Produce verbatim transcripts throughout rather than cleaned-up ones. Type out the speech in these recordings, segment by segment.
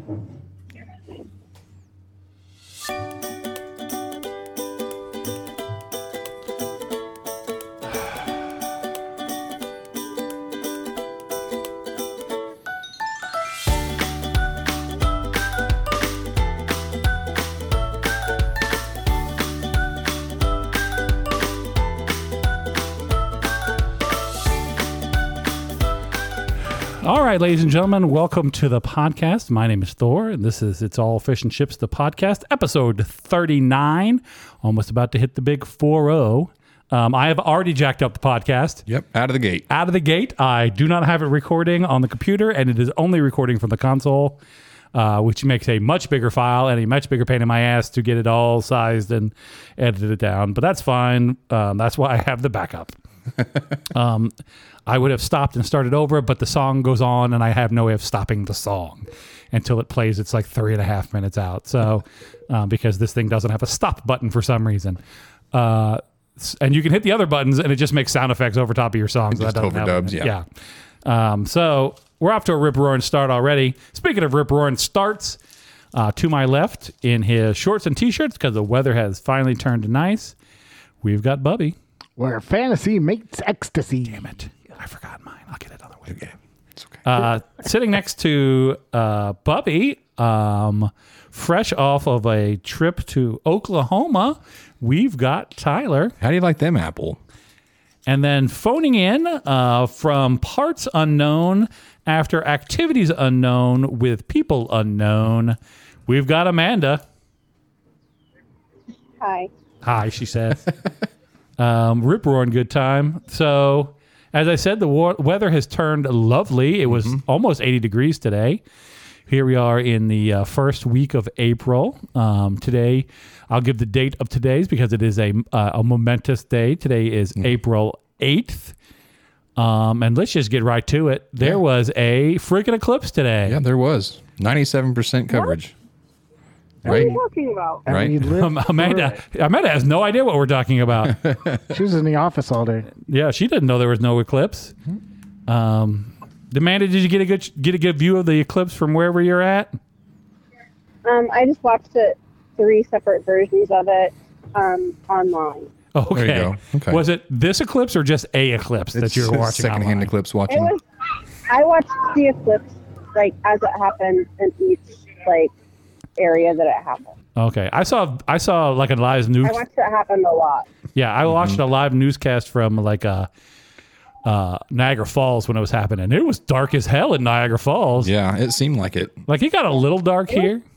All right, ladies and gentlemen, welcome to the podcast. My name is Thor, and this is It's All Fish and Chips, the podcast, episode thirty-nine. Almost about to hit the big four oh. Um, I have already jacked up the podcast. Yep, out of the gate. Out of the gate. I do not have it recording on the computer, and it is only recording from the console, uh, which makes a much bigger file and a much bigger pain in my ass to get it all sized and edited it down. But that's fine. Um, that's why I have the backup. um, I would have stopped and started over, but the song goes on, and I have no way of stopping the song until it plays. It's like three and a half minutes out. So, uh, because this thing doesn't have a stop button for some reason, uh, and you can hit the other buttons, and it just makes sound effects over top of your songs. It just overdubs, yeah. yeah. Um, so we're off to a rip roaring start already. Speaking of rip roaring starts, uh, to my left in his shorts and t-shirts because the weather has finally turned to nice, we've got Bubby. Where fantasy meets ecstasy. Damn it. I forgot mine. I'll get it on the way. Okay. It's okay. Uh, sitting next to uh, Bubby, um, fresh off of a trip to Oklahoma, we've got Tyler. How do you like them, Apple? And then phoning in uh, from parts unknown after activities unknown with people unknown, we've got Amanda. Hi. Hi, she says. um, rip roaring good time. So, as I said, the war- weather has turned lovely. It was mm-hmm. almost eighty degrees today. Here we are in the uh, first week of April. Um, today, I'll give the date of today's because it is a uh, a momentous day. Today is mm-hmm. April eighth. Um, and let's just get right to it. There yeah. was a freaking eclipse today. Yeah, there was. ninety-seven percent coverage. What right? are you talking about? Right. Um, Amanda, Amanda has no idea what we're talking about. She was in the office all day. Yeah, she didn't know there was no eclipse. Um, Amanda, did you get a good get a good view of the eclipse from wherever you're at? Um, I just watched it, three separate versions of it, um, online. Okay. There you go. Okay. Was it this eclipse or just a eclipse it's that you're watching secondhand online? eclipse watching. It was, I watched the eclipse like as it happened in each like area that it happened. Okay, I saw I saw like a live news. I watched it happen a lot. Yeah, I watched mm-hmm. a live newscast from like a. Uh, Niagara Falls when it was happening. It was dark as hell in Niagara Falls. Yeah, it seemed like it. Like it got a little dark it here. Was,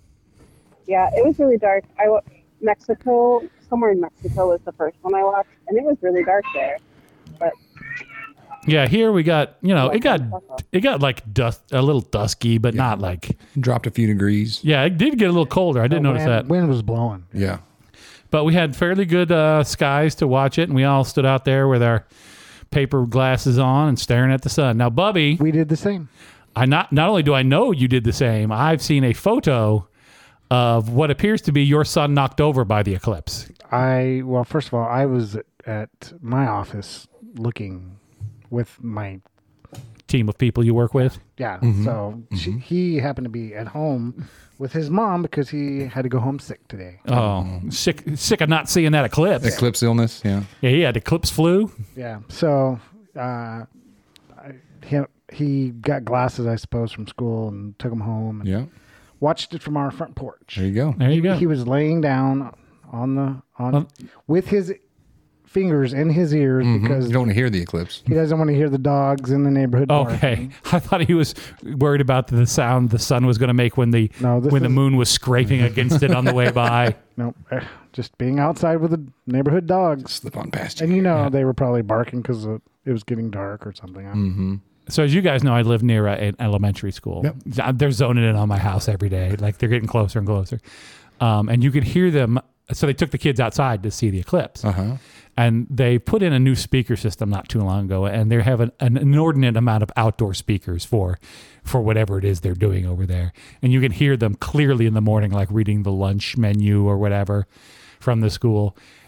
yeah, it was really dark. I Mexico, somewhere in Mexico was the first one I watched, and it was really dark there. But yeah, here we got, you know, it got it got like dust, a little dusky, but yeah. not like dropped a few degrees. Yeah, it did get a little colder. I didn't the notice wind, that. Wind was blowing. Yeah, but we had fairly good uh, skies to watch it, and we all stood out there with our paper glasses on and staring at the sun. Now, Bubby, we did the same. I not not only do I know you did the same, I've seen a photo of what appears to be your son knocked over by the eclipse. I well, first of all, I was at my office looking with my team of people you work with. Yeah, mm-hmm. so mm-hmm. She, he happened to be at home with his mom because he had to go home sick today. Oh, sick sick of not seeing that eclipse. Eclipse illness, yeah. Yeah, he had eclipse flu. Yeah, so uh, I, he, he got glasses, I suppose, from school and took them home and yeah. watched it from our front porch. There you go. There you go. He, he was laying down on the on um, with his fingers in his ears mm-hmm. because you don't want to hear the eclipse. He doesn't want to hear the dogs in the neighborhood. Okay, barking. I thought he was worried about the sound the sun was going to make when the no, when is... the moon was scraping against it on the way by. Nope, uh, just being outside with the neighborhood dogs. Slip on past you. And you know yeah. they were probably barking because it was getting dark or something. Mm-hmm. So as you guys know, I live near a, an elementary school. Yep. They're zoning in on my house every day. Like they're getting closer and closer, um, and you could hear them. So they took the kids outside to see the eclipse. Uh-huh. And they put in a new speaker system not too long ago, and they have an, an inordinate amount of outdoor speakers for for whatever it is they're doing over there. And you can hear them clearly in the morning, like reading the lunch menu or whatever from the school.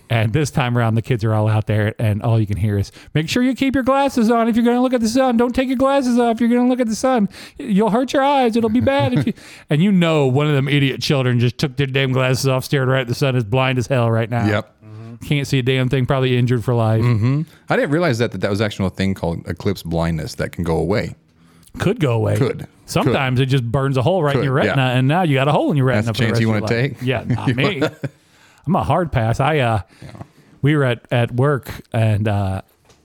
And this time around, the kids are all out there, and all you can hear is, make sure you keep your glasses on if you're going to look at the sun. Don't take your glasses off if you're going to look at the sun. You'll hurt your eyes. It'll be bad. If you... And you know one of them idiot children just took their damn glasses off, stared right at the sun, is blind as hell right now. Yep. Can't see a damn thing, probably injured for life. Mm-hmm. I didn't realize that, that that was actually a thing called eclipse blindness that can go away. Could go away. Could. Sometimes Could. it just burns a hole right in Could, your retina, yeah. and now you got a hole in your retina. That's for a the chance rest you of want to your life. take? Yeah, not me. I'm a hard pass. I uh, Yeah. we were at, at work and uh,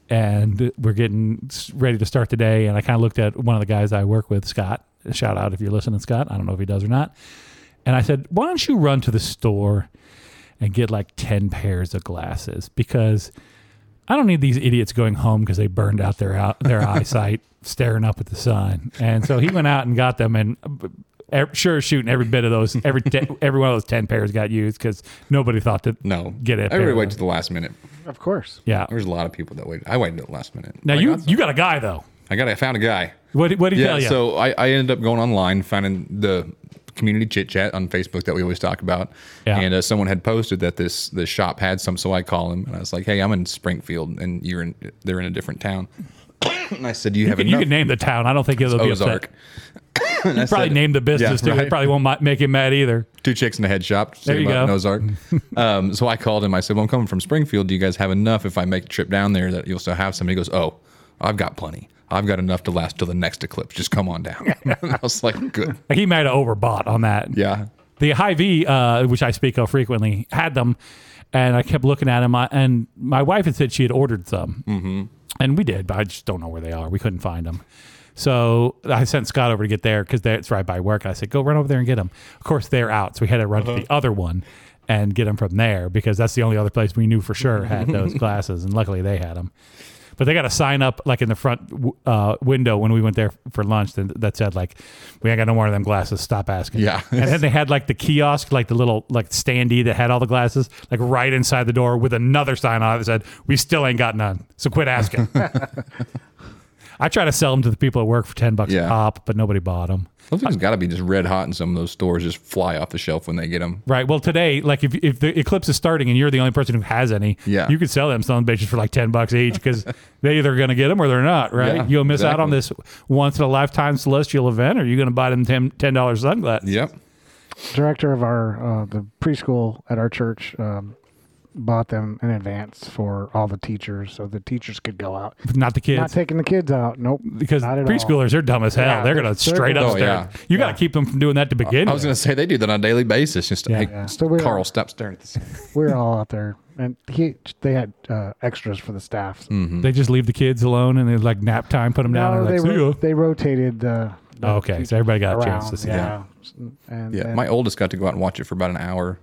and we're getting ready to start the day, and I kind of looked at one of the guys I work with, Scott. Shout out if you're listening, Scott. I don't know if he does or not. And I said, why don't you run to the store and get like ten pairs of glasses, because I don't need these idiots going home because they burned out their out, their eyesight staring up at the sun. And so he went out and got them, and uh, sure as shooting, every bit of those, every te- every one of those ten pairs got used because nobody thought to No. get it. Everybody waited to the last minute. Of course. Yeah. There's a lot of people that waited. I waited to the last minute. Now Like, you I got you got a guy though. I got. I found a guy. What what did he Yeah. tell you? So I, I ended up going online, finding the community chit chat on Facebook that we always talk about, Yeah. and uh, someone had posted that this this shop had some. So I call him and I was like, "Hey, I'm in Springfield, and you're in. They're in a different town." And I said, "Do you, you have can, you enough?" can name the town. I don't think it'll be Ozark. upset. And I Probably said- name the business Yeah, too. They right. probably won't mi- make him mad either. Two chicks in a head shop. There Say you about go. an Ozark. um, so I called him. I said, "Well, I'm coming from Springfield. Do you guys have enough if I make a trip down there that you'll still have some?" And he goes, "Oh, I've got plenty. I've got enough to last till the next eclipse. Just come on down." And I was like, "Good." Like he might have overbought on that. Yeah. The Hy-Vee, uh, which I speak of frequently, had them, and I kept looking at them. I, and my wife had said she had ordered some, mm-hmm. and we did, but I just don't know where they are. We couldn't find them. So I sent Scott over to get there because it's right by work. I said, go run over there and get them. Of course, they're out. So we had to run Uh-huh. to the other one and get them from there because that's the only other place we knew for sure had those glasses. And luckily they had them. But they got a sign up like in the front uh, window when we went there for lunch that, that said like, we ain't got no more of them glasses. Stop asking. Yeah. And then they had like the kiosk, like the little like standee that had all the glasses, like right inside the door with another sign on it that said, we still ain't got none. So quit asking. I try to sell them to the people at work for ten bucks a Yeah. pop, but nobody bought them. Those things got to be just red hot in some of those stores. Just fly off the shelf when they get them. Right. Well, today, like if if the eclipse is starting and you're the only person who has any, Yeah. you could sell them some bitches for like ten bucks each because they either going to get them or they're not. Right. Yeah, You'll miss out on this exactly. once in a lifetime celestial event, or you're going to buy them ten ten dollars sunglasses. Yep. Director of our uh, the preschool at our church um, bought them in advance for all the teachers, so the teachers could go out. Not the kids. Not taking the kids out. Nope. because not at all. preschoolers are dumb as hell. Yeah, they're going they're- to straight they're- up Oh, stare. yeah. You got to Yeah. keep them from doing that to begin I was with. going to say they do that on a daily basis. Just Yeah. hey, Yeah. So we're- Carl, stop staring at the sun. We were all out there, and he they had uh, extras for the staff. So. They just leave the kids alone and they like nap time, put them down, No, and they like, see ro- ya. they rotated the. the Oh, okay, so everybody got a chance around, to see yeah. And, Yeah, and my oldest got to go out and watch it for about an hour.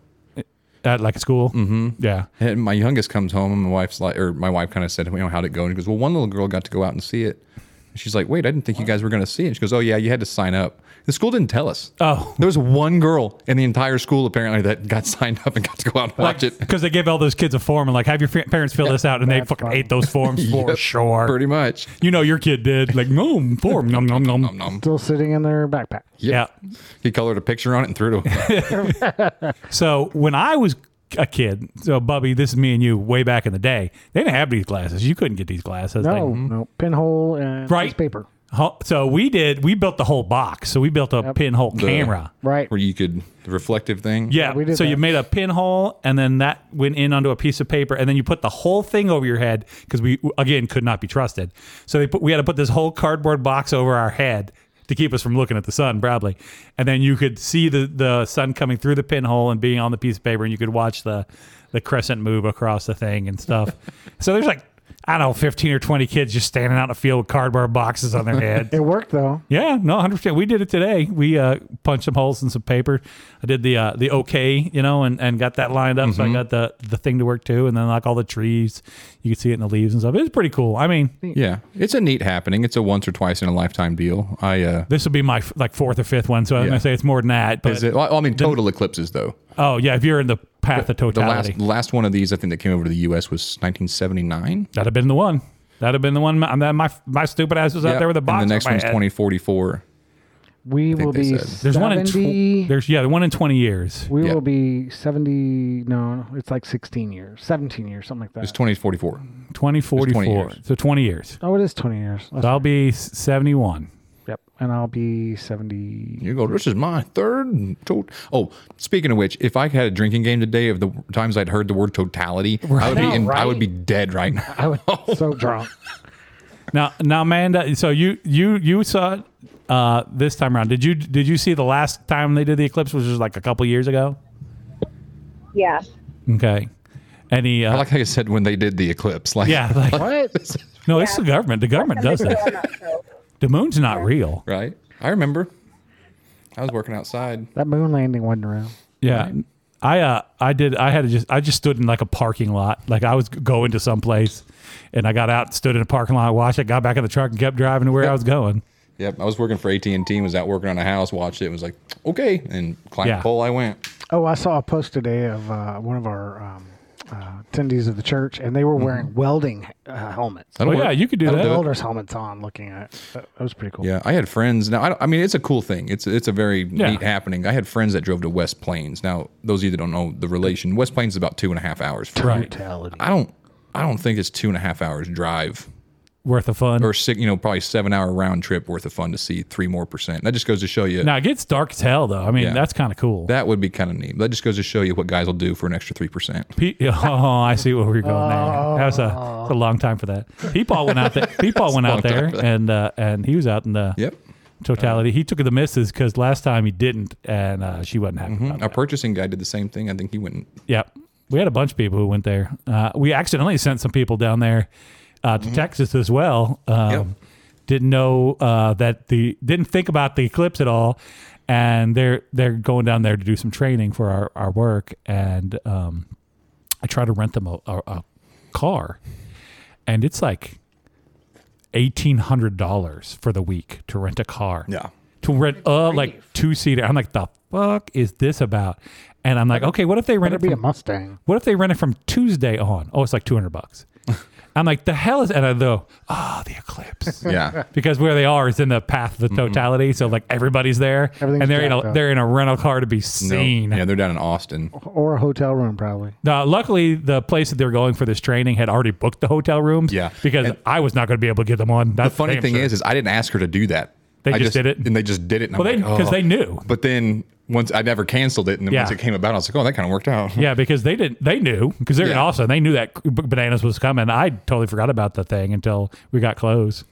At like a school. Mm-hmm. Yeah. And my youngest comes home, and my wife's like, or my wife kind of said, you know, how'd it go? And he goes, well, one little girl got to go out and see it. And she's like, wait, I didn't think you guys were going to see it. And she goes, oh yeah, you had to sign up. The school didn't tell us. Oh. There was one girl in the entire school apparently that got signed up and got to go out and watch it. Because they give all those kids a form and like, have your fa- parents fill this out, and they That's fucking funny. ate those forms for Yep, sure. Pretty much. You know your kid did. Like, no, form, nom, nom, nom. Nom, nom. still sitting in their backpack. Yep. Yeah. He colored a picture on it and threw it away. So when I was a kid, so Bubby, this is me and you way back in the day, they didn't have these glasses. You couldn't get these glasses. No, Like, no pinhole and Right. piece of paper. ho- so we did, we built the whole box. So we built a Yep. pinhole The- camera. Right. Where you could, the reflective thing. Yeah. we did so you that. made a pinhole and then that went in onto a piece of paper and then you put the whole thing over your head because we, again, could not be trusted. So they put, we had to put this whole cardboard box over our head to keep us from looking at the sun, probably. And then you could see the, the sun coming through the pinhole and being on the piece of paper, and you could watch the, the crescent move across the thing and stuff. So there's like, I don't know, fifteen or twenty kids just standing out in a field with cardboard boxes on their head. It worked though. Yeah, no, one hundred percent. We did it today. We uh, punched some holes in some paper. I did the uh, the okay, you know, and, and got that lined up. So I got the, the thing to work too. And then like all the trees, you could see it in the leaves and stuff. It was pretty cool. I mean, Yeah. It's a neat happening. It's a once or twice in a lifetime deal. I, uh, this will be my f- like fourth or fifth one. So I'm Yeah. going to say it's more than that. But, is it, well, I mean, total eclipses though. oh, yeah, if you're in the path of The totality, last, last one of these, I think that came over to the U S was nineteen seventy-nine. that'd have been the one. That'd have been the one. My, my, my stupid ass was out there with a box And the next on my one's head. twenty forty-four. We think will they be said. There's one in seventy. tw- there's yeah, the one in twenty years. we Yeah. will be seventy. No, it's like sixteen years, seventeen years, something like that. It's twenty forty-four. twenty forty-four. years. So twenty years. Oh, it is twenty years. That's So I'll right. be s- seventy-one. Yep, and I'll be seventy. You go, this is my third. To- oh, speaking of which, if I had a drinking game today of the times I'd heard the word totality, I would be know, in, I right? would be dead right now. I was so drunk. Now, now, Amanda. So you you you saw it uh, this time around. Did you did you see the last time they did the eclipse, which was like a couple years ago? Yeah. Okay. Any? Uh, I like how you said when they did the eclipse. Like, yeah. Like, What? no, it's the government. The government does I'm that. not sure. The moon's not real. right? I remember. I was working outside. That moon landing wasn't real. Yeah. I uh I did I had to just I just stood in like a parking lot. Like I was going to some place and I got out, stood in a parking lot, watched it, got back in the truck and kept driving to where I was going. Yep, I was working for A T and T and was out working on a house, watched it, and was like, okay, and climbed Yeah. the pole I went. Oh, I saw a post today of uh, one of our um, uh, attendees of the church, and they were wearing welding uh, helmets. That'll Oh yeah, work. you could do Had that. welders' helmets on, looking at it. That, that was pretty cool. Yeah, I had friends. Now, I, don't, I mean, it's a cool thing. It's it's a very Yeah. neat happening. I had friends that drove to West Plains. Now, those of you that don't know the relation, West Plains is about two and a half hours. From Right. Brutality. I don't, I don't think it's two and a half hours drive Worth of fun. or six, you know, probably seven hour round trip worth of fun to see three more percent. That just goes to show you Now it gets dark as hell though. I mean, Yeah. that's kind of cool. that would be kind of neat. That just goes to show you what guys will do for an extra three percent. Pe- oh, I see where we're going there. That was a, that's a long time for that. Peepaw went out there. Peepaw went a out long time there, for that. and uh, and he was out in the Yep. totality. He took the misses because last time he didn't, and uh, she wasn't happy. About Our that. purchasing guy did the same thing. I think he went. And, Yep, we had a bunch of people who went there. Uh, we accidentally sent some people down there uh, to Texas as well. Um, Yep. Didn't know uh, that the didn't think about the eclipse at all, and they're they're going down there to do some training for our, our work. And um, I try to rent them a, a, a car, and it's like eighteen hundred dollars for the week to rent a car. yeah. To rent a like two seater. I'm like, the fuck is this about? And I'm like, okay, what if they rent Better it be a from, Mustang. what if they rent it from Tuesday on? Oh, it's like two hundred bucks. I'm like, the hell is, and I go, ah, the eclipse. Yeah. Because where they are is in the path of the totality, so like everybody's there, Everything's and they're in jacked a up. they're in a rental car to be No. seen. Yeah, they're down in Austin. Or a hotel room, probably. Now, luckily, the place that they're going for this training had already booked the hotel rooms. Yeah. because And- I was not going to be able to get them on. The funny thing is, is I didn't ask her to do that. They I just did it? and they just did it. And well, they I'm like, because oh. they knew. But then once I never canceled it, and then once Yeah. it came about, I was like, oh, that kind of worked out. Yeah, because they didn't. They knew because they're in Yeah. Austin. They knew that B- Bananas was coming. I totally forgot about the thing until we got close.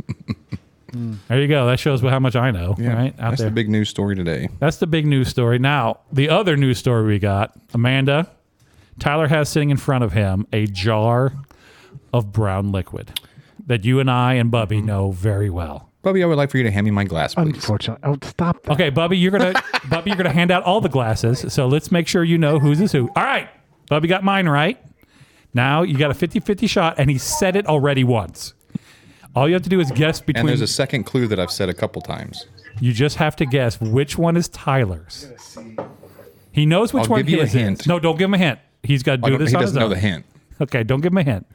There you go. That shows how much I know. Right out That's there. the big news story today. That's the big news story. Now, the other news story we got, Amanda, Tyler has sitting in front of him a jar of brown liquid that you and I and Bubby Mm-hmm. know very well. Bubby, I would like for you to hand me my glass, please. Unfortunately. Oh, stop that. Okay, Bubby, you're gonna Bubby, you're gonna hand out all the glasses. So let's make sure you know whose is who. All right, Bubby got mine right. Now you got a fifty-fifty shot, and he said it already once. All you have to do is guess And between. there's a second clue that I've said a couple times. You just have to guess which one is Tyler's. He knows which I'll one give you a his is. hint. No, don't give him a hint. He's got to I do don't- this he on doesn't his know own. the hint. Okay, don't give him a hint.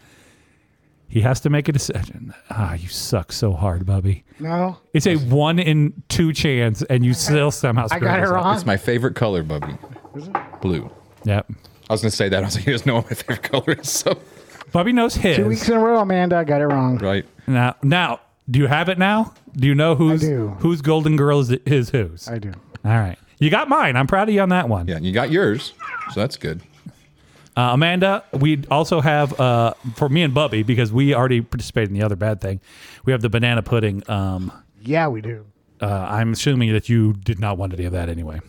He has to make a decision. Ah, you suck so hard, Bubby. No. It's a one in two chance, and you still somehow. I screwed got it this up. wrong. It's my favorite color, Bubby. Blue. Yep. I was going to say that. I was like, he doesn't know what my favorite color is. So, Bubby knows his. Two weeks in a row, Amanda. I got it wrong. right. Now, now, do you have it now? Do you know who's do. whose Golden Girl is, is whose? I do. All right, you got mine. I'm proud of you on that one. Yeah, and you got yours. So that's good. Uh, Amanda, we also have uh, for me and Bubby because we already participated in the other bad thing. We have the banana pudding. Um, Yeah, we do. uh, I'm assuming that you did not want any of that anyway.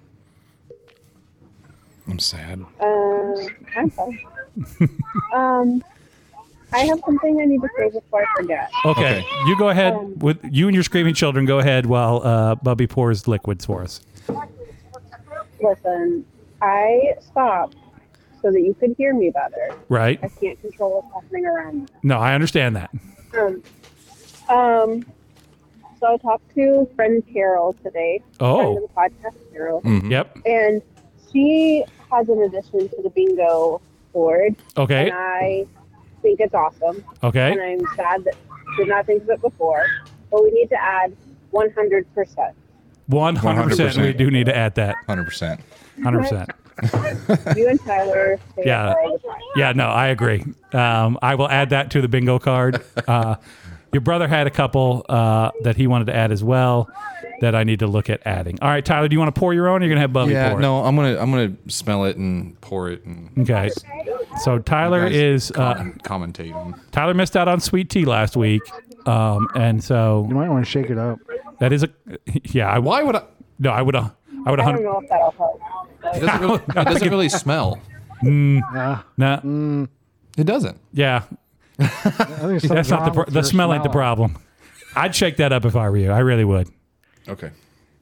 I'm sad. Um, I'm sorry. um, I have something I need to say before I forget. Okay, Okay. you go ahead Um, with you and your screaming children. Go ahead while uh, Bubby pours liquids for us. Listen, I stopped so that you could hear me better. Right? I can't control what's happening around me. No, I understand that. Um, um, so I talked to friend Carol today. Oh. Friend of the podcast, Carol. Yep. And she has an addition to the bingo board. Okay. And I think it's awesome. Okay. And I'm sad that I did not think of it before. But we need to add one hundred percent. one hundred percent. We do need to add that. one hundred percent. one hundred percent. You and Tyler. Stay Yeah. up all the time. Yeah, no, I agree. Um, I will add that to the bingo card. Uh, your brother had a couple uh, that he wanted to add as well that I need to look at adding. All right, Tyler, do you want to pour your own or you're going to have Bubby Yeah, pour it? no, I'm gonna I'm gonna smell it and pour it and Okay. So Tyler guys is uh, comment, commentate on. Tyler missed out on sweet tea last week. Um, and so You might want to shake it up. that is a yeah, I Why would I? no, I would uh, I would I a don't hundred know if that'll help. It doesn't really, it doesn't really smell. Yeah. no, It doesn't. yeah. I think something's That's not the wrong pro- with the your smell ain't the problem. I'd shake that up if I were you. I really would. Okay.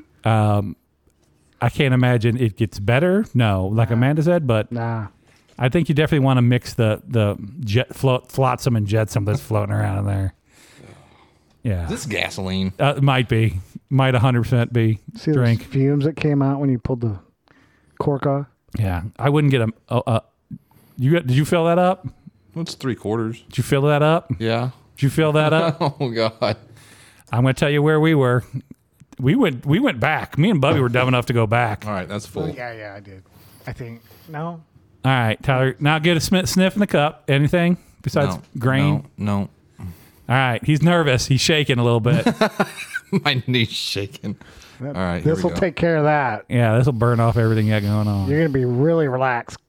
I can't imagine it gets better. No, like Amanda said, but Nah. I think you definitely want to mix the the jet float flotsam and jetsam that's floating around in there. Yeah, Is this gasoline? uh, it might be, might one hundred percent be See drink. those fumes that came out when you pulled the cork off? Yeah, I wouldn't get a. Uh, uh, you got, did you fill that up? What's three quarters? Did you fill that up? Yeah. Did you fill that up? Oh God. I'm going to tell you where we were. We went we went back. Me and Bubby were dumb enough to go back. All right, that's full. Yeah, yeah, I did. I think. No? All right, Tyler. Now get a sm- sniff in the cup. Anything besides No, grain? No, no. All right. He's nervous. He's shaking a little bit. My knee's shaking. All right, here This we will go. take care of that. Yeah, this will burn off everything you got going on. You're going to be really relaxed.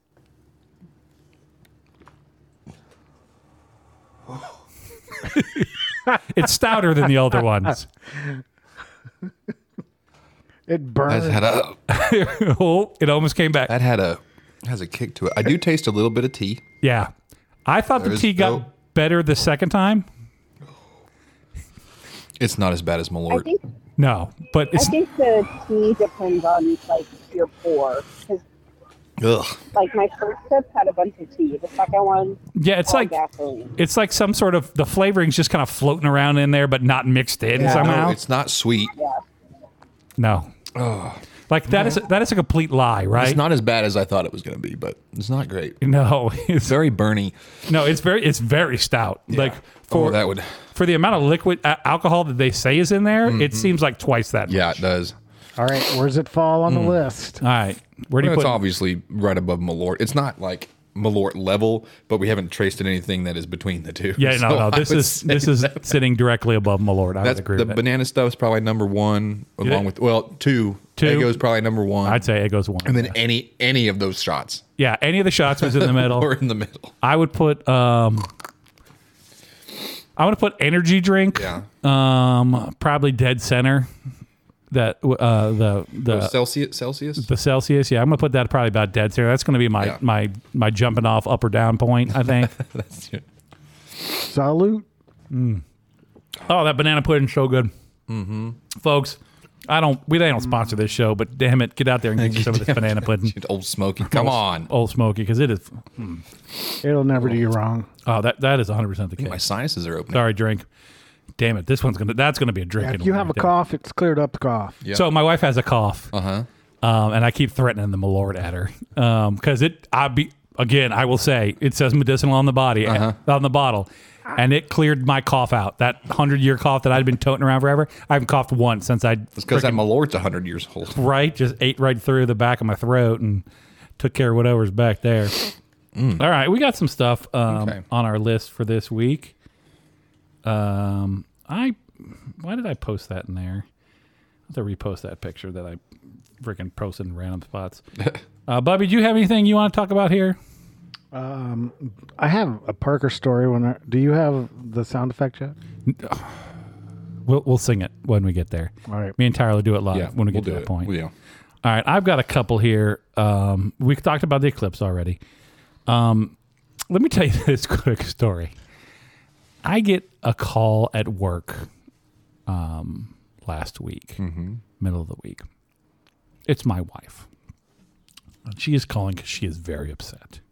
It's stouter than the older ones. It burns. That had a Oh, it almost came back. that had a has a kick to it. I do taste a little bit of tea. Yeah. I thought the There's tea got no- better the second time. It's not as bad as I Malort. think No, but I it's think the tea depends on like your pour. Because Ugh. like my first sip had a bunch of tea. The second one, yeah, it's all like gasoline. it's like some sort of the flavorings just kind of floating around in there, but not mixed in somehow. No, it's not sweet. Yeah. No. Like that is that is a complete lie, right? It's not as bad as I thought it was going to be, but it's not great. No, it's Very burny. no, it's very it's very stout. Like for oh, that would. for the amount of liquid uh, alcohol that they say is in there, it seems like twice that. Yeah, much. it does. All right. Where does it fall on the list? All right, where do you It's put? obviously right above Malort. It's not like Malort level, but we haven't traced anything that is between the two. Yeah, no, So no. I This would is say this is that- sitting directly above Malort. I That's would agree the with that. banana stuff is probably number one, along Yeah. with well, two. Two. Eggo's probably number one, I'd say it goes one. and then any any of those shots Yeah, any of the shots was in the middle. or in the middle. I would put um I want to put energy drink. Yeah. Um probably dead center. That uh the the Celsius, Celsius. the Celsius. Yeah, I'm going to put that probably about dead center. That's going to be my Yeah. my my jumping off up or down point, I think. That's it. Salute. Oh, that banana pudding's so good. Mm-hmm. Folks, I don't we they don't sponsor this show, but damn it, get out there and get you some of this banana pudding. Old Smoky. Come on. Old Smoky, because it is It'll never do you wrong. oh that that is one hundred percent the case. My sinuses are open. Sorry, drink. Damn it, this one's gonna that's gonna be a drinking If you one have a right there. cough, it's cleared up the cough. Yeah. So my wife has a cough, Uh huh. um, and I keep threatening the Malort at her because it. I be again. I will say it says medicinal on the body Uh-huh. on the bottle, and it cleared my cough out. That hundred year cough that I'd been toting around forever. I haven't coughed once since I It's because that Malort's hundred years old. right just ate right through the back of my throat and took care of whatever's back there. All right, we got some stuff um, Okay. on our list for this week. Um, I why did I post that in there? I have to repost that picture that I freaking posted in random spots. uh, Bubby, do you have anything you want to talk about here? Um, I have a Parker story. When I, do you have the sound effect yet? We'll we'll sing it when we get there. All right. Me and Tyler will do it live Yeah, when we we'll get to do that it. point. Yeah. All right, I've got a couple here. Um, we talked about the eclipse already. Um, let me tell you this quick story. I get a call at work um, last week, middle of the week. It's my wife. She is calling because she is very upset.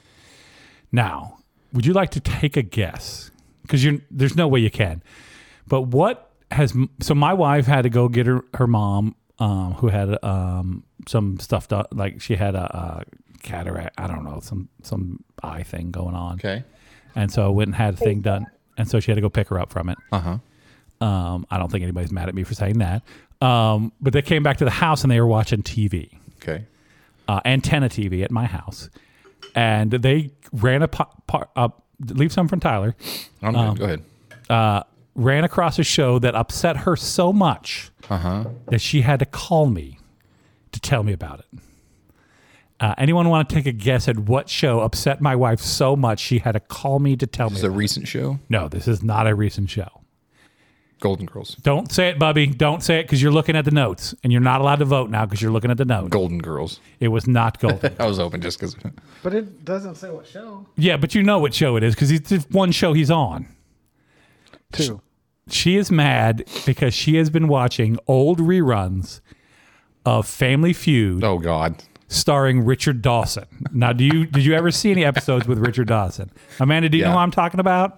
Now, would you like to take a guess? Because you're there's no way you can. But what has so my wife had to go get her her mom um, who had um, some stuff done, like she had a, a cataract. I don't know some some eye thing going on. Okay. And so went and had a thing done, and so she had to go pick her up from it. Uh huh. Um, I don't think anybody's mad at me for saying that. Um, but they came back to the house and they were watching T V, Okay. uh, antenna T V at my house, and they ran a po- po- uh, leave some from Tyler. I'm Um, good. Go ahead. Uh, ran across a show that upset her so much Uh-huh. that she had to call me to tell me about it. Uh, anyone want to take a guess at what show upset my wife so much she had to call me to tell me? Is it a about recent show? it? No, this is not a recent show. Golden Girls. Don't say it, Bubby. Don't say it because you're looking at the notes, and you're not allowed to vote now because you're looking at the notes. Golden Girls. It was not Golden. I was open just because. But it doesn't say what show. Yeah, but you know what show it is because it's just one show he's on. Two. She is mad because she has been watching old reruns of Family Feud Oh God. starring Richard Dawson. Now, do you did you ever see any episodes with Richard Dawson? Amanda, do you Yeah. know what I'm talking about?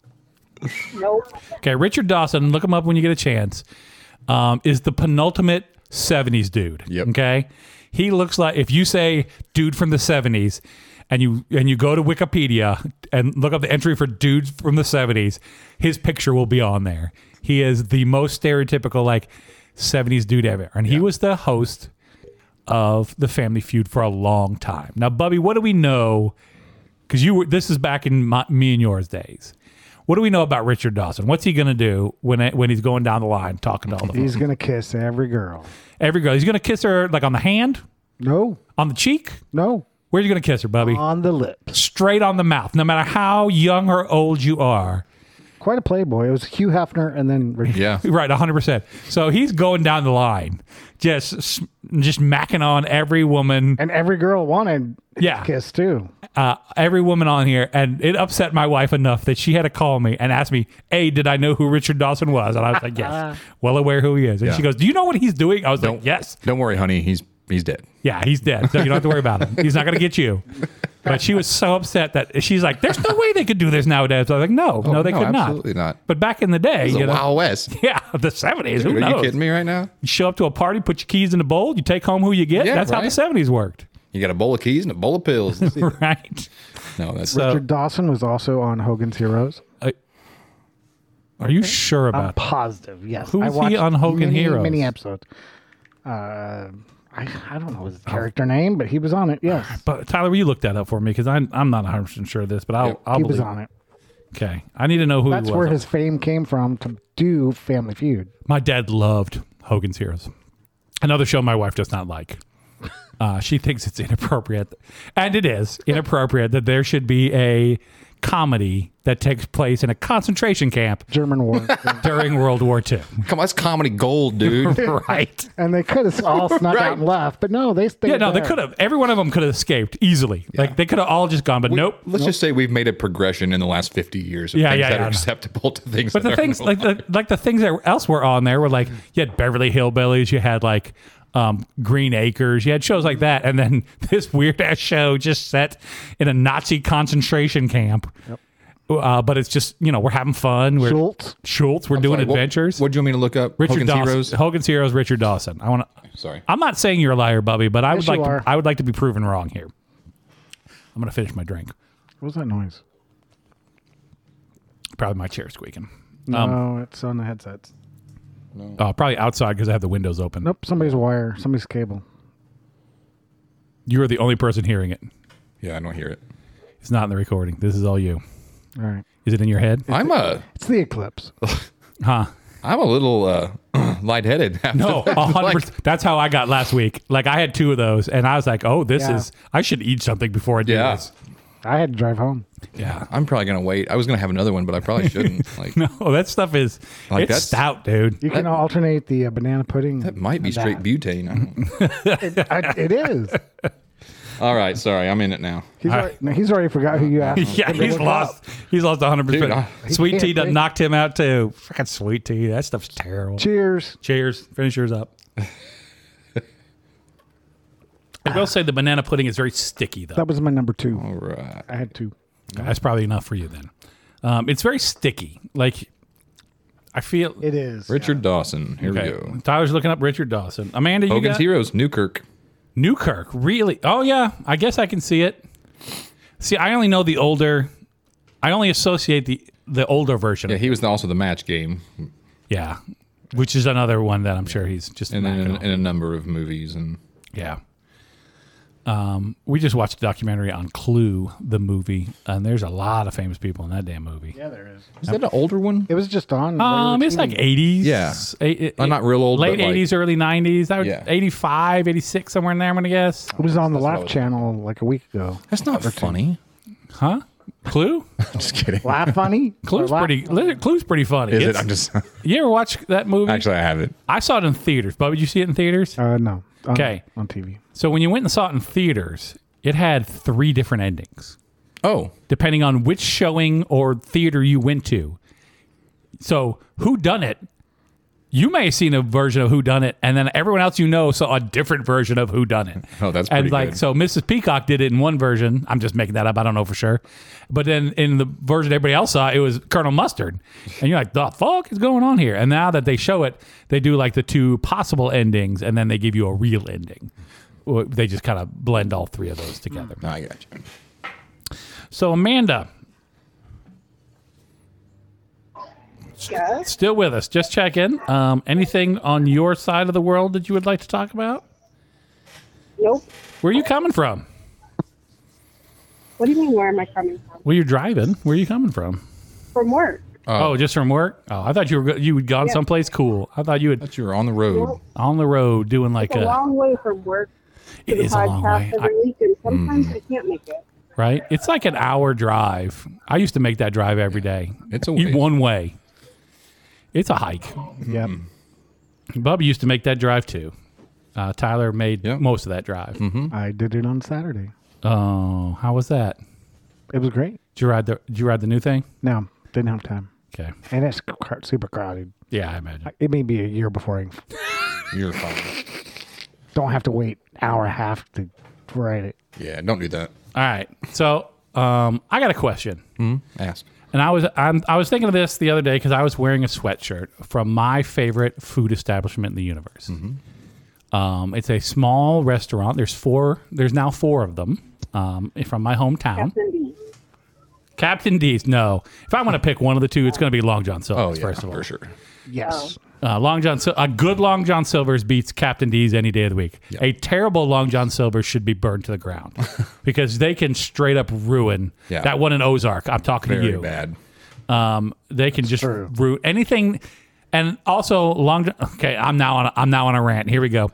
Nope. Okay, Richard Dawson, look him up when you get a chance, um, is the penultimate seventies dude. Yep. Okay? He looks like, if you say dude from the seventies and you and you go to Wikipedia and look up the entry for dudes from the seventies, his picture will be on there. He is the most stereotypical like seventies dude ever. And he was the host of the Family Feud for a long time. Now, Bubby, what do we know? Because you were, this is back in my, me and yours days. What do we know about Richard Dawson? What's he going to do when it, when he's going down the line talking to all the He's gonna kiss every girl. every girl? He's going to kiss her like on the hand, No, on the cheek. no, Where are you going to kiss her, Bubby? on the lips. Straight on the mouth. No matter how young or old you are. Quite a playboy. It was Hugh Hefner and then Richard. Yeah. Right, one hundred percent. So he's going down the line, just just macking on every woman. And every girl wanted Yeah. a kiss too. uh, every woman on here, and it upset my wife enough that she had to call me and ask me, "A, did I know who Richard Dawson was?" And I was like, "Yes, well aware who he is." And Yeah. she goes, "Do you know what he's doing?" I was like, "Yes, Don't worry, honey. He's he's dead. yeah, he's dead, so you don't have to worry about him. He's not going to get you." But she was so upset that she's like, "There's no way they could do this nowadays." I was like, "No, no, they no, could absolutely not. not. But back in the day, It's you a know, Wild West. yeah, the seventies. Who Dude, knows? are you kidding me right now? You show up to a party, put your keys in a bowl, you take home who you get. Yeah, That's how the right. seventies worked, You got a bowl of keys and a bowl of pills. Let's see. right? No, that's So- Richard Dawson was also on Hogan's Heroes. Are you sure I'm about that? positive. Yes. Who's I he watched on Hogan many, Heroes? Many episodes. Uh, I, I don't know his character name, but he was on it. Yes. But Tyler, will you look that up for me? Because I'm I'm not one hundred percent sure of this, but I'll, Yep. I'll he was believe- on it. Okay, I need to know who That's he was. where his fame came from to do Family Feud. My dad loved Hogan's Heroes. Another show my wife does not like. Uh, she thinks it's inappropriate, and it is inappropriate that there should be a comedy that takes place in a concentration camp German war. during World War Two. come on, that's comedy gold, dude. Right? And they could have all snuck Right. out and left, but no, they stayed Yeah, no, they there. could have. Every one of them could have escaped easily. Like they could have all just gone, but nope. Let's just say we've made a progression in the last fifty years of Yeah, things yeah, that yeah. are acceptable to things. But that the are things no like the like the things that else were on there were like you had Beverly Hillbillies, you had like um, Green Acres, you had shows like that, and then this weird ass show just set in a Nazi concentration camp. Uh, but it's just you know we're having fun. We're Schultz. Schultz. We're doing Sorry, what- adventures. What do you want me to look up? Richard Hogan's Dawson. Heroes. Hogan's Heroes. Richard Dawson. I want to. Sorry. I'm not saying you're a liar, Bubby, but I Yes, would like you to, are. I would like to be proven wrong here. I'm gonna finish my drink. What was that noise? Probably my chair squeaking. No, Um, it's on the headsets. Uh, probably outside because I have the windows open. Nope, somebody's wire, somebody's cable. You are the only person hearing it. Yeah, I don't hear it. It's not in the recording. This is all you. All right. Is it in your head? I'm a It's the eclipse. Huh? I'm a little uh, lightheaded. after No, that. a hundred Like, percent. That's how I got last week. Like I had two of those, and I was like, "Oh, this Yeah. is. I should eat something before I do Yeah. this." I had to drive home. Yeah. I'm probably gonna wait. I was gonna have another one, but I probably shouldn't. Like No, that stuff is. Like, it's that's- stout, dude. You can alternate the uh, banana pudding. that might be and straight that. butane. I don't know. I, it is. All right, sorry, I'm in it now. He's, already, no, he's already forgot who you asked. Yeah, he's lost. He's lost one hundred Dude, percent. I- Sweet can't tea done think. knocked him out too. Freaking sweet tea. That stuff's terrible. Cheers. Cheers. Finish yours up. I will say the banana pudding is very sticky, though. That was my number two. All right. I had two. That's probably enough for you then. Um, it's very sticky. Like, I feel. It is. Richard Dawson. Here Okay. we go. Tyler's looking up Richard Dawson. Amanda, you Hogan's got Heroes, Newkirk. Newkirk. Really? Oh, yeah. I guess I can see it. See, I only know the older. I only associate the the older version. Yeah, he was also the match game. Yeah. which is another one that I'm sure he's just And then macking in, on. in a number of movies and Yeah. Um, we just watched a documentary on Clue, the movie, and there's a lot of famous people in that damn movie. Yeah, there is. is that an older one? It was just on. Um, regular it's T V. like eighties. Yeah. Eight, Uh, not real old, Late but like- eighties, early nineties. I would, Yeah. eighty-five, eighty-six, somewhere in there, I'm going to guess. It was on the That's what I Laugh was- Channel like a week ago. That's not funny. Huh? Clue? I'm just kidding. Laugh funny? Clue's Or laugh- pretty. li- Clue's pretty funny. Is it? It's- I'm just You ever watch that movie? actually I haven't. I saw it in theaters. But did you see it in theaters? Uh, no. On, Okay. On T V. So when you went and saw it in theaters, it had three different endings, Oh, depending on which showing or theater you went to. So Who Done It? You may have seen a version of Who Done It, and then everyone else you know saw a different version of Who Done It. Oh, that's and pretty like good. so. Missus Peacock did it in one version. I'm just making that up. I don't know for sure. But then in the version everybody else saw, it was Colonel Mustard, and you're like, the fuck is going on here? And now that they show it, they do like the two possible endings, and then they give you a real ending. Or they just kind of blend all three of those together. no, I got you. So Amanda, Yes. still with us? Just check in. Um, anything on your side of the world that you would like to talk about? Nope. Where are you coming from? What do you mean, where am I coming from? Well, you're driving. Where are you coming from? From work. Oh, just from work? Oh, I thought you were go- you had gone Yeah. someplace cool. I thought you had But you were on the road. Nope. on the road doing like It's a a long way from work to it the is a long way, podcast every I- week, and sometimes I can't make it. right? It's like an hour drive. I used to make that drive every day. It's a E- ways. one way. It's a hike. Yep. Bubba used to make that drive too. Uh, Tyler made Yep. most of that drive. I did it on Saturday. Oh, how was that? It was great. Did you ride the Did you ride the new thing? No, didn't have time. Okay. And it's cr- super crowded. Yeah, I imagine. It may be a year before I You're fine. don't have to wait an hour and a half to ride it. Yeah, don't do that. All right. So, um, I got a question. Ask. And I was I'm, I was thinking of this the other day because I was wearing a sweatshirt from my favorite food establishment in the universe. Um, it's a small restaurant. There's four. There's now four of them um, from my hometown. Captain D. Captain D's. No, if I want to pick one of the two, it's going to be Long John Oh Silver's. yeah, first of all, for sure. Yes. uh, Long John Sil- a good Long John Silver's beats Captain D's any day of the week. A terrible Long John Silver's should be burned to the ground because they can straight up ruin Yeah. that one in Ozark. I'm talking Very to you. bad. Um, they can just true. root anything, and also Long. John- Okay, I'm now on. A, I'm now on a rant. Here we go.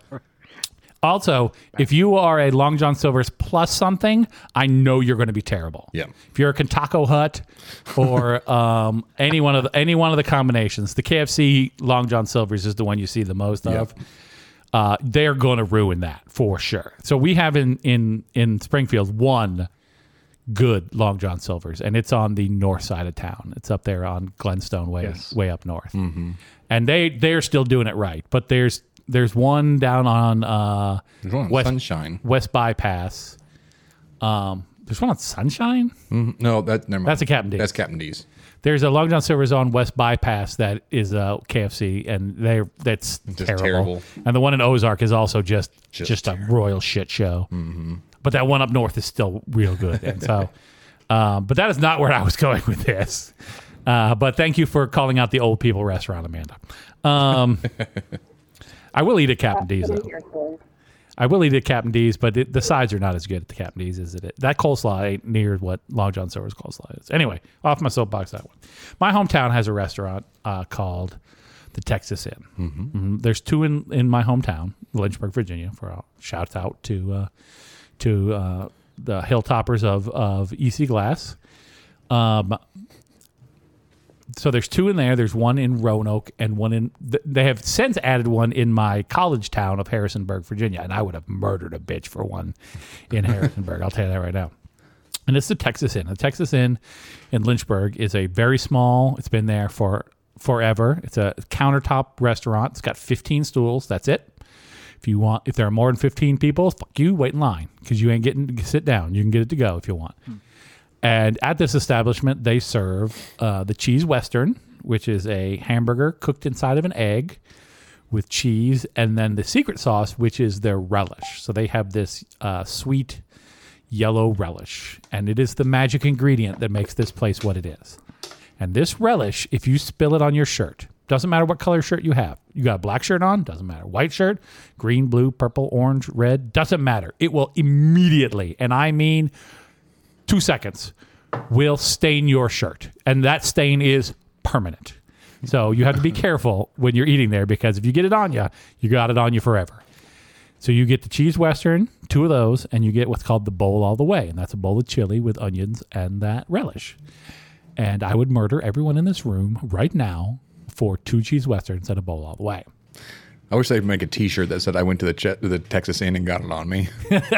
Also, if you are a Long John Silver's plus something, I know you're going to be terrible. Yeah. If you're a Kentucky Hut or um, any one of the any one of the combinations, the K F C Long John Silver's is the one you see the most Yeah. of. Uh, they're going to ruin that for sure. So we have in in in Springfield one good Long John Silver's, and it's on the north side of town. It's up there on Glenstone, way Yes. way up north. Mm-hmm. And they they're still doing it right. But there's there's one down on uh, There's one on West Sunshine. West Bypass. Um, there's one on Sunshine. Mhm. No, that never mind. That's a Captain D's. That's Captain D's. There's a Long John Silver's on West Bypass that is a K F C, and they that's terrible. terrible. And the one in Ozark is also just just, Just a royal shit show. Mm-hmm. But that one up north is still real good. And so, um, but that is not where I was going with this. Uh, but thank you for calling out the old people restaurant, Amanda. Um, I will eat at Captain D's That's what I'm though. here for. I will eat at Captain D's, but it, the sides are not as good at the Captain D's as it. That coleslaw ain't near what Long John Silver's coleslaw is. Anyway, off my soapbox that one. My hometown has a restaurant uh, called the Texas Inn. Mm-hmm. There's two in, in my hometown, Lynchburg, Virginia. For a shout out to uh, to uh, the Hilltoppers of of E C Glass. Um, so there's two in there. There's one in Roanoke and one in. Th- they have since added one in my college town of Harrisonburg, Virginia, and I would have murdered a bitch for one in Harrisonburg. I'll tell you that right now. And it's the Texas Inn. The Texas Inn in Lynchburg is a very small. It's been there for forever. It's a countertop restaurant. It's got fifteen stools. That's it. If you want, if there are more than fifteen people, fuck you, wait in line because you ain't getting to sit down. You can get it to go if you want. Hmm. And at this establishment, they serve uh, the cheese western, which is a hamburger cooked inside of an egg with cheese, and then the secret sauce, which is their relish. So they have this uh, sweet yellow relish, and it is the magic ingredient that makes this place what it is. And this relish, if you spill it on your shirt, Doesn't matter what color shirt you have. You got a black shirt on, doesn't matter. White shirt, green, blue, purple, orange, red, doesn't matter. It will immediately, and I mean two seconds, will stain your shirt. And that stain is permanent. So you have to be careful when you're eating there, because if you get it on you, you got it on you forever. So you get the cheese Western, two of those, and you get what's called the bowl all the way. And that's a bowl of chili with onions and that relish. And I would murder everyone in this room right now for two cheese Westerns and a bowl all the way. I wish they'd make a T-shirt that said I went to the Ch- to the Texas Inn and got it on me.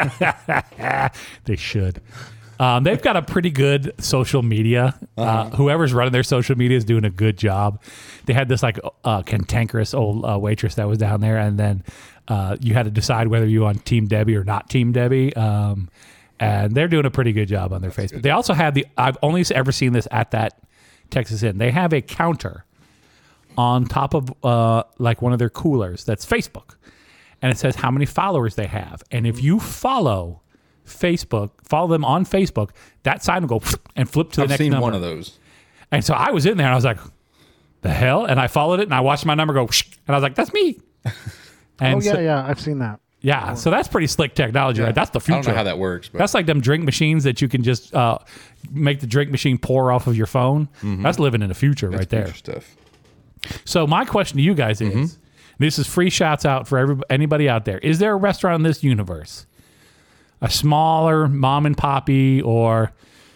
They should. Um, they've got a pretty good social media. Uh, whoever's running their social media is doing a good job. They had this like uh, cantankerous old uh, waitress that was down there, and then uh, you had to decide whether you were on Team Debbie or not Team Debbie. Um, and they're doing a pretty good job on their Facebook. Good. They also have the. I've only ever seen this at that Texas Inn. They have a counter on top of uh, like one of their coolers that's Facebook, and it says how many followers they have. And if you follow Facebook, follow them on Facebook, that sign will go and flip to the I've next seen number. one of those. And so I was in there and I was like, the hell? And I followed it and I watched my number go, and I was like, that's me. And oh, yeah, so, yeah. I've seen that. yeah. So that's pretty slick technology, Yeah. right? That's the future. I don't know how that works, but That's like them drink machines that you can just uh, make the drink machine pour off of your phone. Mm-hmm. That's living in the future right there. future stuff. So my question to you guys is, Mm-hmm. this is free shouts out for every, anybody out there. Is there a restaurant in this universe, a smaller mom and poppy or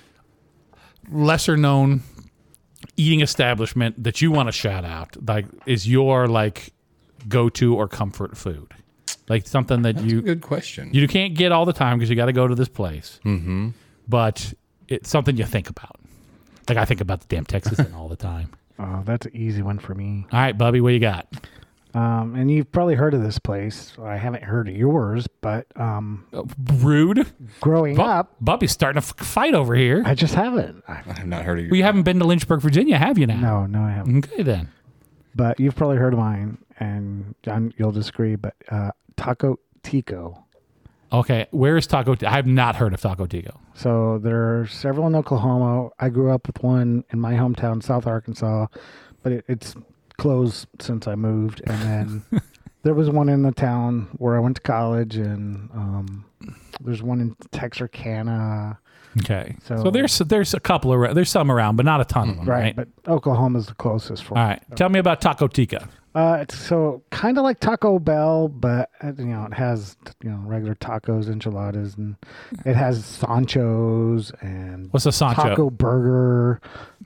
lesser known eating establishment that you want to shout out? Like, is your like go-to or comfort food? Like something that That's you a good question. you can't get all the time because you got to go to this place. Mm-hmm. But it's something you think about. Like I think about the damn Texas Inn all the time. Oh, that's an easy one for me. All right, Bubby, what you got? Um, and you've probably heard of this place. I haven't heard of yours, but um, Rude. growing Bu- up, Bubby's starting to f- fight over here. I just haven't. I, I have not heard of your. Well, you haven't been to Lynchburg, Virginia, have you now? no, no, I haven't. Okay, then. But you've probably heard of mine, and John, you'll disagree. But uh, Taco Tico. Okay, where is Taco? T- I have not heard of Taco Tico. So there are several in Oklahoma. I grew up with one in my hometown, South Arkansas, but it, it's closed since I moved. And then there was one in the town where I went to college, and um, there's one in Texarkana. Okay, so, So- there's there's a couple of there's some around, but not a ton of them, right? Right, but Oklahoma's the closest for All me. right, tell me about Taco Tica. Uh, it's so kind of like Taco Bell, but uh, you know it has you know regular tacos, enchiladas, and it has Sancho's and What's a Sancho? Taco Burger.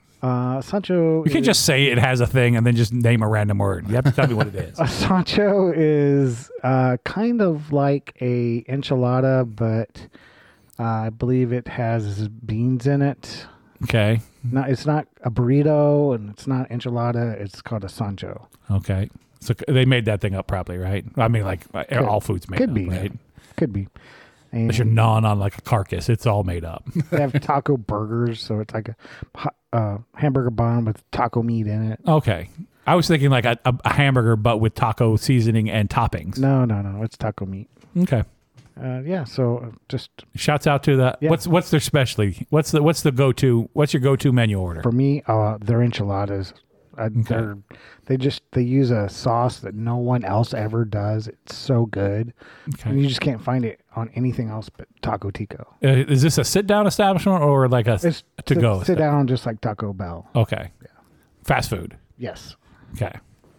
Uh, Sancho. You can't is, just say it has a thing and then just name a random word. You have to tell me what it is. a Sancho is uh, kind of like a enchilada, but uh, I believe it has beans in it. Okay, Not, it's not a burrito, and it's not enchilada. It's called a Sancho. okay. So they made that thing up probably, right? I mean, like all food's made Could up, be. right? Could be. Unless you're And gnawing on like a carcass, it's all made up. they have taco burgers, so it's like a hot- uh, hamburger bun with taco meat in it. Okay. I was thinking like a, a, a hamburger, but with taco seasoning and toppings. No, no, no. It's taco meat. Okay. Uh, yeah. So uh, just Shouts out to the Yeah. what's what's their specialty? What's the what's the go to? What's your go to menu order? for me, uh, their enchiladas. Uh, they're, they just they use a sauce that no one else ever does. It's so good, Okay. and you just can't find it on anything else but Taco Tico. Uh, is this a sit down establishment or like a It's to sit, go? Sit down just like Taco Bell. Okay. Fast food. Yes. Okay.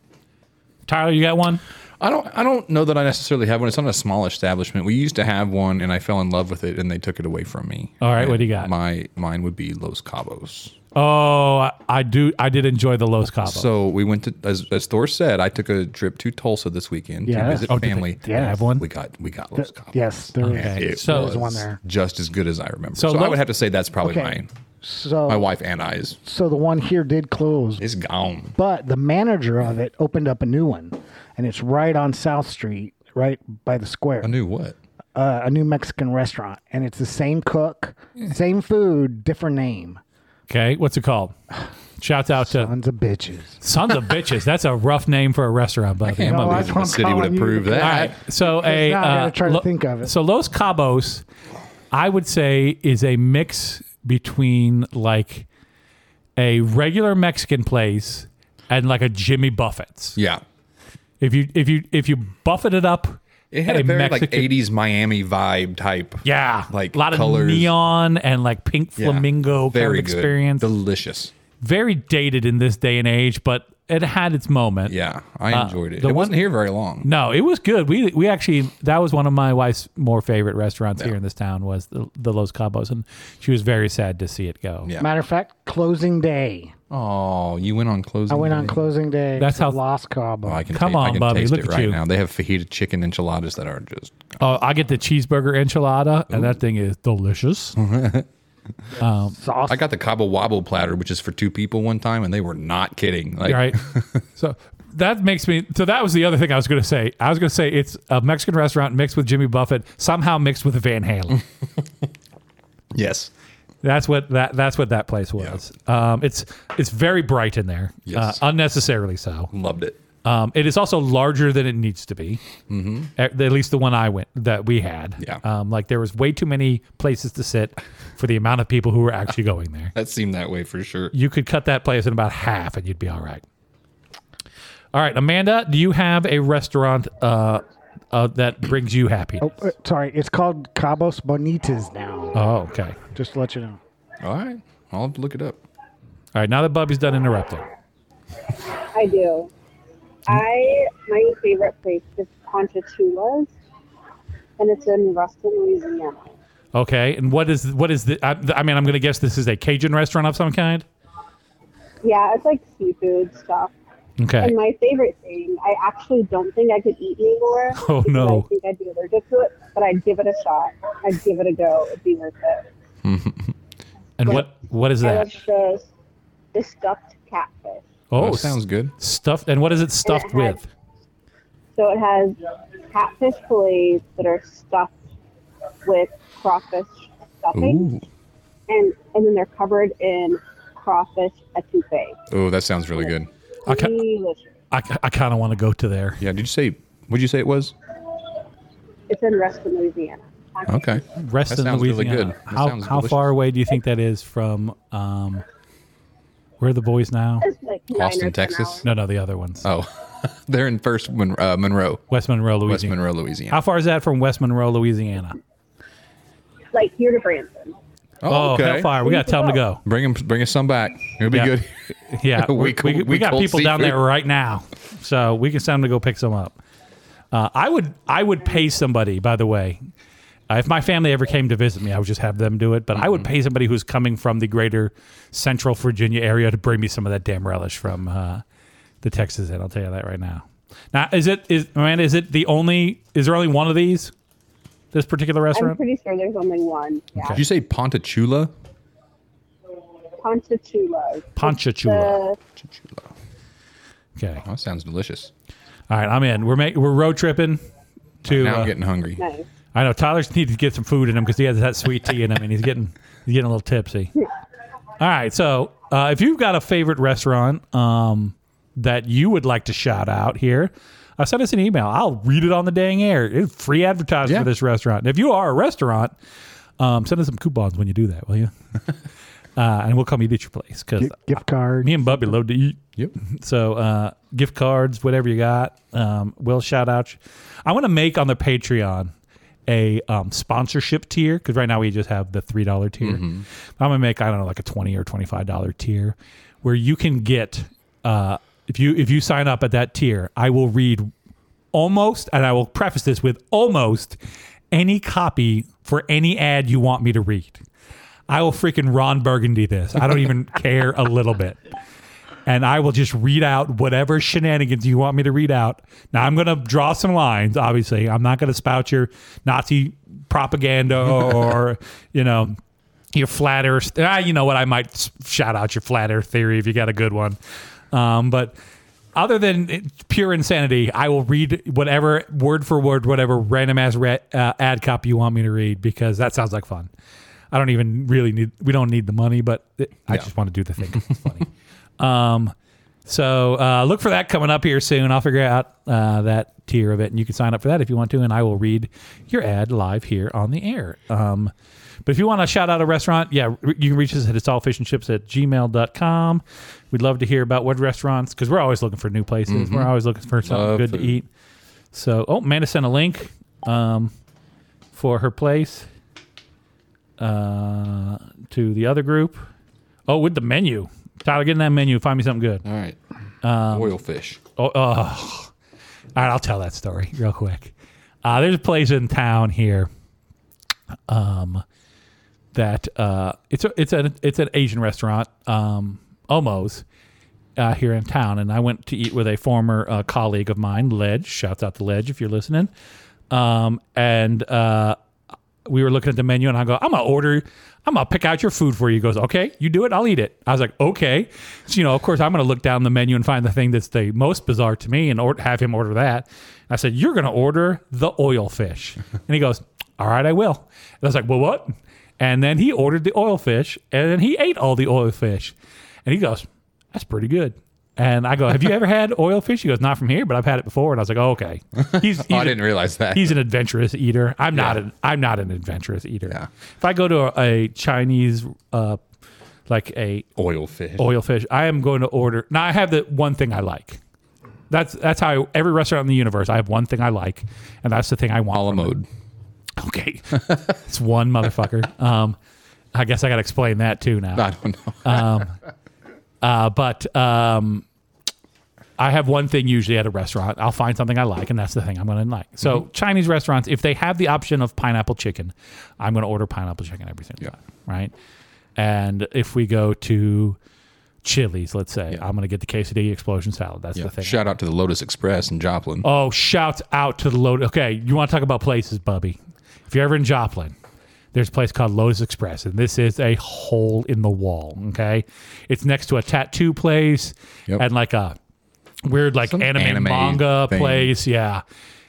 Tyler, you got one? I don't. I don't know that I necessarily have one. It's not a small establishment. We used to have one, and I fell in love with it, and they took it away from me. All right, And what do you got? My mine would be Los Cabos. Oh, I, I do. I did enjoy the Los Cabos. So we went to, as, as Thor said, I took a trip to Tulsa this weekend Yeah. to visit Oh, did they- family. did they have one? We got we got Los Cabos. Yes. There Okay. is. It So- was There's one there. just as good as I remember. So So, Lo- I would have to say that's probably Okay. mine. So My wife and I's. so the one here did close. It's gone. But the manager of it opened up a new one, and it's right on South Street, right by the square. I knew what. Uh, a new Mexican restaurant, and it's the same cook, same food, different name. Okay. What's it called? Shouts out to Sons of bitches. Sons of Bitches. That's a rough name for a restaurant, buddy. can't I'm No, a- that's believe what the I'm city would calling you approve because- that. All right. So a now I gotta uh, try to think of it. So Los Cabos, I would say, is a mix between like a regular Mexican place and like a Jimmy Buffett's. Yeah. If you if you if you buffet it up, It had a very like Mexican- eighties Miami vibe type. yeah, Like a lot colors. of neon and like pink Yeah. flamingo kind Very of good. experience. Delicious. Very dated in this day and age, but it had its moment. Yeah, I Uh, enjoyed it. the It one- wasn't here very long. No, it was good. We we actually that was one of my wife's more favorite restaurants here in this town was the, the Los Cabos, and she was very sad to see it go. Yeah. Matter of fact, closing day. Oh, you went on closing. I went on day? closing day. That's to how- Los Cabos. Oh, I can Come ta- I on, can Bubby, taste look it at right you. now. They have fajita chicken enchiladas that are just. Oh, I get the cheeseburger enchilada, and that thing is delicious. Sauce. I got the Cabo Wabo platter, which is for two people one time, and they were not kidding. Like, Right. So that makes me. So that was the other thing I was going to say. I was going to say it's a Mexican restaurant mixed with Jimmy Buffett, somehow mixed with Van Halen. Yes. That's what that. That's what that place was. Um, it's it's very bright in there, Yes. uh, unnecessarily so. Loved it. Um, it is also larger than it needs to be. Mm-hmm. At, at least the one I went that we had. Yeah. Um, like there was way too many places to sit for the amount of people who were actually going there. That seemed that way for sure. You could cut that place in about half, and you'd be all right. All right, Amanda, do you have a restaurant uh, uh, that brings you happiness? Oh, uh, sorry, it's called Cabos Bonitas now. Oh, okay. Just to let you know. All right. I'll have to look it up. All right, now that Bubby's done interrupting. I do. I my favorite place is Ponchachula's, and it's in Ruston, Louisiana. Okay, and what is what is the? I, I mean, I'm going to guess this is a Cajun restaurant of some kind. Yeah, it's like seafood stuff. Okay. And my favorite thing, I actually don't think I could eat anymore. Oh, because no. I think I'd be allergic to it, but I'd give it a shot. I'd give it a go. It'd be worth it. And what what is I that? love the, the stuffed catfish. Oh, that sounds good. stuffed. And what is it stuffed And it has- with? So it has catfish fillets that are stuffed with crawfish stuffing, and and then they're covered in crawfish etouffee. Oh, that sounds really good. I ca- Delicious. I, I kind of want to go to there. Yeah. Did you say? What did you say it was? It's in Reston, Louisiana. Okay. Reston, sounds really Louisiana. good. That How sounds how delicious. far away do you think that is from? Um, where are the boys now? It's like nine Austin, or ten Texas? hours. No, no, the other ones. Oh, they're in first Mon- uh, Monroe, West Monroe, West Louisiana. Monroe, Louisiana. How far is that from West Monroe, Louisiana? Like here to Branson. Oh, hellfire! We got to tell them to go. Bring him, bring us some back. It'll be Yeah. good. Yeah, We we, could- we, we we got cold people down seafood. there right now, so we can send them to go pick some up. Uh, I would I would pay somebody. By the way, uh, if my family ever came to visit me, I would just have them do it. But I would pay somebody who's coming from the greater Central Virginia area to bring me some of that damn relish from uh, the Texas Inn. I'll tell you that right now. Now, is it is Amanda? Is it the only? Is there only one of these? This particular I'm restaurant? pretty sure there's only one. Yeah. Did you say Ponchachula? Ponchachula. Ponchachula. The, Okay. Oh, that sounds delicious. All right, I'm in. We're ma- we're road tripping to. Now uh, I'm getting hungry. nice. I know Tyler's needs to get some food in him because he has that sweet tea in him, and he's getting he's getting a little tipsy. All right, so uh, if you've got a favorite restaurant um, that you would like to shout out here, uh, send us an email. I'll read it on the dang air. It's free advertising Yeah. for this restaurant. And if you are a restaurant, um, send us some coupons when you do that, will you? uh, and we'll come eat at your place because Gi- gift card. me and Bubby love to eat. Yep. So uh, gift cards, whatever you got, um, we'll shout out. I want to make on the Patreon a um, sponsorship tier because right now we just have the three dollar tier. I'm gonna make I don't know like a twenty or twenty five dollar tier where you can get uh, if you if you sign up at that tier, I will read almost, and I will preface this with almost any copy for any ad you want me to read. I will freaking Ron Burgundy this. I don't even care a little bit. And I will just read out whatever shenanigans you want me to read out. Now, I'm going to draw some lines, obviously. I'm not going to spout your Nazi propaganda or, you know, your flat earth. Ah, you know what? I might s- shout out your flat earth theory if you got a good one. Um, but other than it- pure insanity, I will read whatever, word for word, whatever random ass re- uh, ad copy you want me to read because that sounds like fun. I don't even really need, we don't need the money, but it, I Yeah. just want to do the thing 'cause it's funny. Um, So uh, look for that coming up here soon. I'll figure out uh, that tier of it, and you can sign up for that if you want to, and I will read your ad live here on the air. Um, but if you want to shout out a restaurant, yeah, you can reach us at it's all fish and chips at gmail dot com. We'd love to hear about what restaurants, because we're always looking for new places. Mm-hmm. We're always looking for something Love good food. to eat. So, oh, Amanda sent a link um, for her place uh, to the other group. Oh, with the menu. Tyler, get in that menu. Find me something good. All right. Um, Oil fish. Oh, oh. All right, I'll tell that story real quick. Uh, there's a place in town here um, that uh, it's a, it's an it's an Asian restaurant, um, Omo's, uh, here in town, and I went to eat with a former uh, colleague of mine, Ledge. Shouts out to Ledge if you're listening. Um, and uh, we were looking at the menu, and I go, I'm gonna order. I'm going to pick out your food for you. He goes, okay, you do it. I'll eat it. I was like, okay. So, you know, of course, I'm going to look down the menu and find the thing that's the most bizarre to me and or- have him order that. I said, you're going to order the oil fish. And he goes, all right, I will. And I was like, well, what? And then he ordered the oil fish, and then he ate all the oil fish. And he goes, that's pretty good. And I go, have you ever had oil fish? He goes, not from here, but I've had it before. And I was like, oh, okay. He's, he's Oh, I a- didn't realize that. He's an adventurous eater. I'm not Yeah. an I'm not an adventurous eater. Yeah. If I go to a, a Chinese uh like a Oil fish. oil fish, I am going to order. Now I have the one thing I like. That's that's how I, every restaurant in the universe, I have one thing I like, and that's the thing I want. A la from it. mode. Okay. It's one motherfucker. Um I guess I got to explain that too now. I don't know. Uh, but um, I have one thing usually at a restaurant. I'll find something I like, and that's the thing I'm going to like. So Mm-hmm. Chinese restaurants, if they have the option of pineapple chicken, I'm going to order pineapple chicken every single Yeah. time, right? And if we go to Chili's, let's say, Yeah. I'm going to get the quesadilla explosion salad. That's Yeah. the thing. Shout out to the Lotus Express in Joplin. Oh, shouts out to the Lotus. Okay, you want to talk about places, Bubby? If you're ever in Joplin, there's a place called Lotus Express, and this is a hole in the wall, okay? It's next to a tattoo place Yep. and like a weird like Some anime, anime manga thing. place, yeah.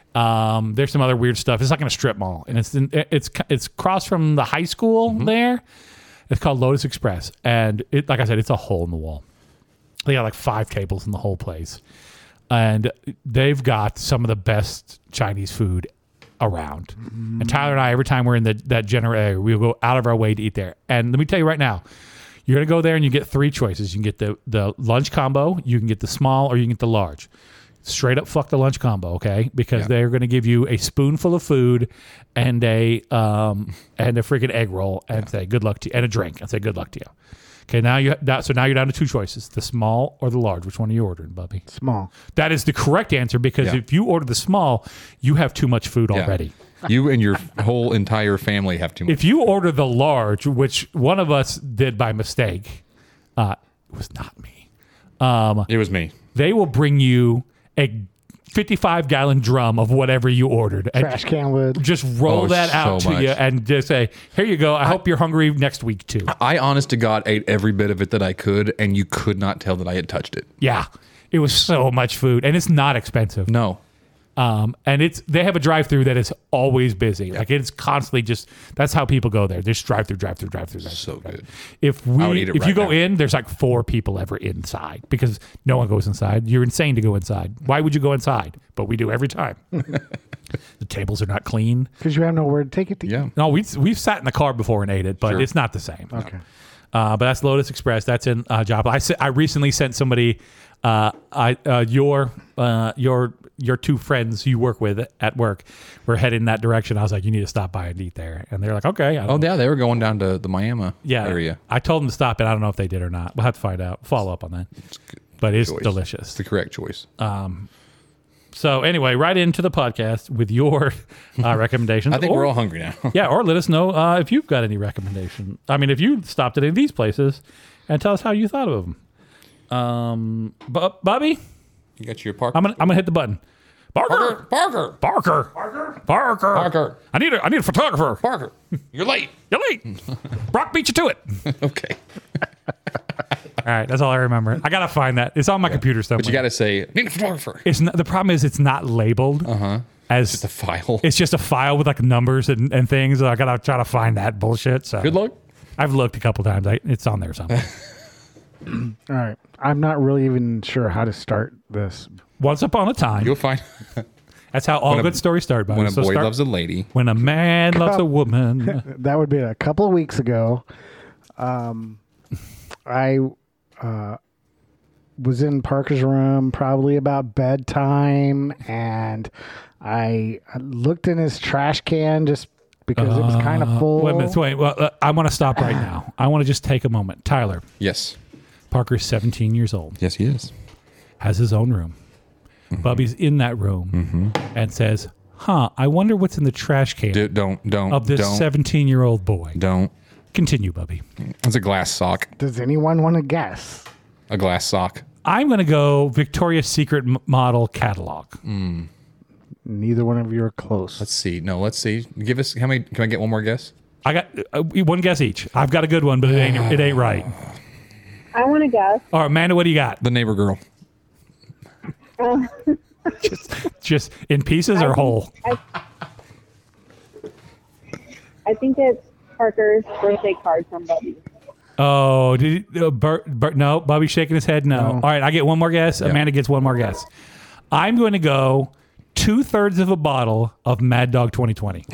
Um, there's some other weird stuff. It's like in a strip mall, and it's in, it's it's across from the high school Mm-hmm. there. It's called Lotus Express, and it, like I said, it's a hole in the wall. They got like five tables in the whole place, and they've got some of the best Chinese food around. And Tyler and I, every time we're in the, that general area, we'll go out of our way to eat there. And let me tell you right now, you're going to go there and you get three choices. You can get the, the lunch combo, you can get the small, or you can get the large. Straight up fuck the lunch combo, okay? Because Yeah. they're going to give you a spoonful of food and a um and a freaking egg roll and say good luck to you, and a drink and say good luck to you. Okay, now you that, so now you're down to two choices: the small or the large. Which one are you ordering, Bubby? Small. That is the correct answer, because Yeah. if you order the small, you have too much food Yeah. already. You and your whole entire family have too much. If you order the large, which one of us did by mistake, uh, it was not me. Um, It was me. they will bring you a fifty-five gallon drum of whatever you ordered. And Trash can lid. just roll Oh, that out so to much. you and just say, here you go. I hope you're hungry next week too. I honest to God ate every bit of it that I could, and you could not tell that I had touched it. Yeah. It was so much food, and it's not expensive. No. Um, and it's they have a drive-through that is always busy. Like it's constantly just that's how people go there. There's drive-through, drive-through, drive-through. drive-through. So good. If I would we eat it if right you go now. in, there's like four people ever inside because no one goes inside. You're insane to go inside. Why would you go inside? But we do every time. The tables are not clean. Because you have nowhere to take it to. Yeah. No, we we've sat in the car before and ate it, but Sure. it's not the same. Okay. Uh, but that's Lotus Express. That's in uh, Joplin. I, se- I recently sent somebody, uh, I uh, your uh, your your two friends you work with at work were heading in that direction. I was like, you need to stop by and eat there, and they're like, okay. I Oh, don't- yeah, they were going down to the Miami yeah. area. I told them to stop it. I don't know if they did or not. We'll have to find out. Follow up on that. But it's Choice. delicious. It's the correct choice. So anyway, right into the podcast with your uh, recommendations. I think or- we're all hungry now. Yeah, or let us know uh, if you've got any recommendation. I mean, if you stopped at any of these places, and tell us how you thought of them. Um, Bu- Bobby, You got your park. I'm gonna I'm gonna hit the button. Barker, Parker. Barker, Barker, Barker, Parker. I need a I need a photographer. Parker. You're late. You're late. Brock beat you to it. Okay. All right, that's all I remember. I gotta find that. It's on my computer somewhere. But you got to say, need a photographer. It's not, the problem is it's not labeled uh-huh. as The file. it's just a file with like numbers and, and things. I gotta try to find that bullshit. So Good luck. I've looked a couple times. I, it's on there somewhere. All right. I'm not really even sure how to start this. Once upon a time. You'll find That's how all When a- good stories start. Buddy. when a So boy start- loves a lady. when a man loves a woman. That would be a couple of weeks ago. Um, I uh, was in Parker's room probably about bedtime, and I looked in his trash can just because it was kind of full. Wait a minute. Wait. Well, uh, I want to stop right now. I want to just take a moment. Tyler, Yes. Parker's seventeen years old, Yes, he is. has his own room. Mm-hmm. Bubby's in that room and says, huh, I wonder what's in the trash can D- don't don't of this don't seventeen-year-old boy. don't. Continue, Bubby. It's a glass sock. Does anyone want to guess? A glass sock. I'm going to go Victoria's Secret m- model catalog. Neither one of you are close. Let's see. No, let's see. Give us how many? Can I get one more guess? I got uh, one guess each. I've got a good one, but it ain't it ain't right. I want to guess. All right, Amanda, what do you got? The neighbor girl. Uh, Just in pieces or whole? I, I think it's Parker's birthday card from Bubby. Oh, did he, uh, Bert, Bert, no, Bubby's shaking his head. No. No. All right, I get one more guess. Amanda gets one more guess. I'm going to go two thirds of a bottle of Mad Dog twenty twenty.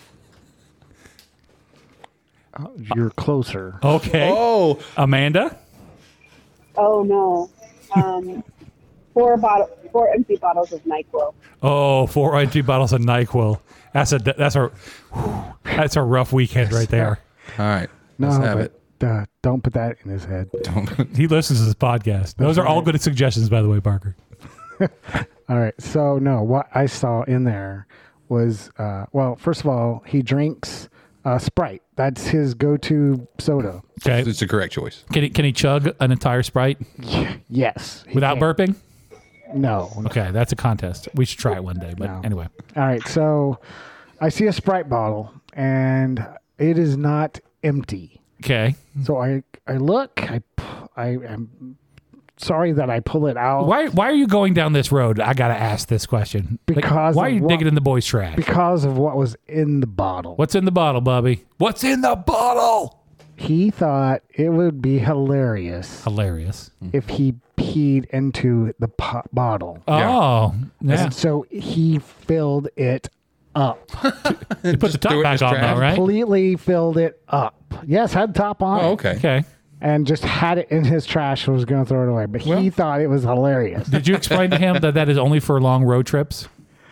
You're closer. Okay, Oh, Amanda. Oh no. Um, four bottle, four empty bottles of NyQuil. Oh, four empty bottles of NyQuil. That's a that's a that's a rough weekend right there. all right. No, Let's have but, it. Uh, don't put that in his head. Don't. He listens to this podcast. Those are all good suggestions, by the way, Parker. All right. So, no, what I saw in there was, uh, well, first of all, he drinks uh, Sprite. That's his go-to soda. Okay, It's the correct choice. can he can he chug an entire Sprite Yes. he without can. burping? No. Okay, that's a contest. We should try it one day. But No. anyway, All right. So, I see a Sprite bottle, and it is not empty. okay. So I I look. I I am sorry that I pull it out. Why why are you going down this road? I gotta ask this question. Like, Because why are of you what- digging in the boys' trash? Because of what was in the bottle. What's in the bottle, Bubby? What's in the bottle? He thought it would be hilarious Hilarious. if he peed into the po- bottle. Oh, yeah. So he filled it up. You put the top threw it in back his on, trash. though, right? Completely filled it up. Yes, had top on Oh, it. okay. Okay. And just had it in his trash and was going to throw it away. But he thought it was hilarious. Did you explain to him that that is only for long road trips?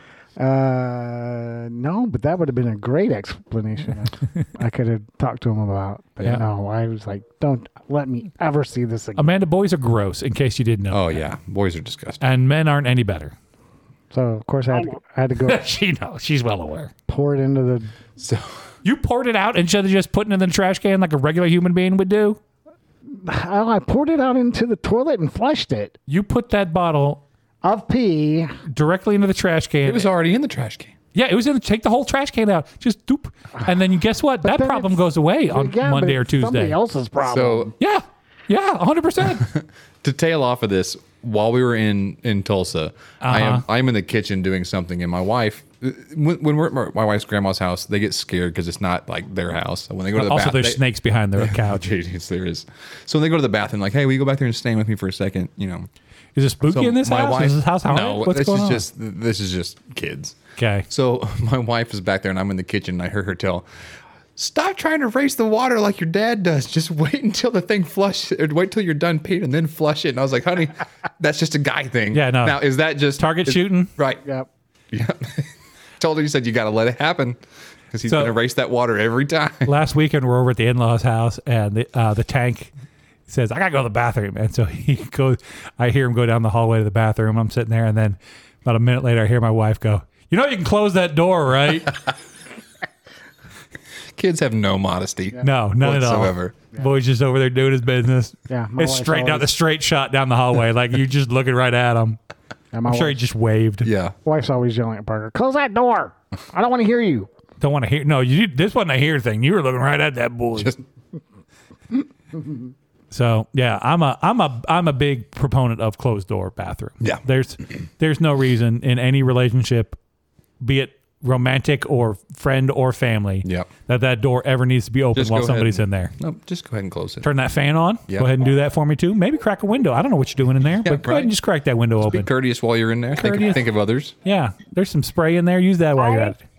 Uh, no, but that would have been a great explanation. I could have talked to him about. But Yeah. no, I was like, don't let me ever see this again. Amanda, boys are gross, in case you didn't know. Oh yeah, boys are disgusting. And men aren't any better. So of course I had, to, I had to go She knows. She's well aware. pour it into the. So You poured it out instead of just putting it in the trash can like a regular human being would do? Oh, I poured it out into the toilet and flushed it You put that bottle of pee. directly into the trash can. it was already in the trash can. Yeah, it was in the, take the whole trash can out. Just doop. And then you guess what? that then problem it's- goes away on Yeah, but Monday or it's Somebody Tuesday. else's problem. So Yeah. Yeah, one hundred percent. to tail off of this, while we were in in Tulsa, I am Uh-huh. I'm in the kitchen doing something, and my wife, when, when we're at my, my wife's grandma's house, they get scared because it's not like their house. When they go to the Also, bath, there's they- snakes behind the couch. Yes, there is. So when they go to the bathroom, like, hey, will you go back there and stay with me for a second? You know, Is it spooky so in this my house? wife, is this house haunted? no, What's this going is on? just this is just kids. Okay. So my wife is back there, and I'm in the kitchen, and I heard her tell, "Stop trying to race the water like your dad does. Just wait until the thing flush, or wait till you're done peeing, and then flush it." And I was like, "Honey, that's just a guy thing." Yeah, no. Now is that just Target is- shooting? Right. Yep. Yeah. Told her, you said you got to let it happen because he's So- going to race that water every time. Last weekend, we're over at the in-laws' house, and the, uh, the tank says, I got to go to the bathroom. And so he goes, I hear him go down the hallway to the bathroom. I'm sitting there, and then about a minute later, I hear my wife go, you know you can close that door, right? Kids have no modesty. No, none whatsoever. at all. Boy's just over there doing his business. Yeah, my It's wife straight down always- the straight shot down the hallway, like you just looking right at him. And my I'm sure he wife- just waved. Yeah. wife's always yelling at Parker, close that door. I don't want to hear you. Don't want to hear. No, you. This wasn't a hear thing. You were looking right at that boy. Just So yeah, I'm a I'm a I'm a big proponent of closed door bathroom. Yeah. There's there's no reason in any relationship, be it romantic or friend or family Yep. that that door ever needs to be open Just while go somebody's ahead in there. and- Nope, just go ahead and close it. Turn that fan on. Yep. Go ahead and do that for me too. Maybe crack a window. I don't know what you're doing in there, but go right. ahead and just crack that window Be open. courteous while you're in there. Think, Courteous. think of others. Yeah, there's some spray in there. Use that while you're I- at it.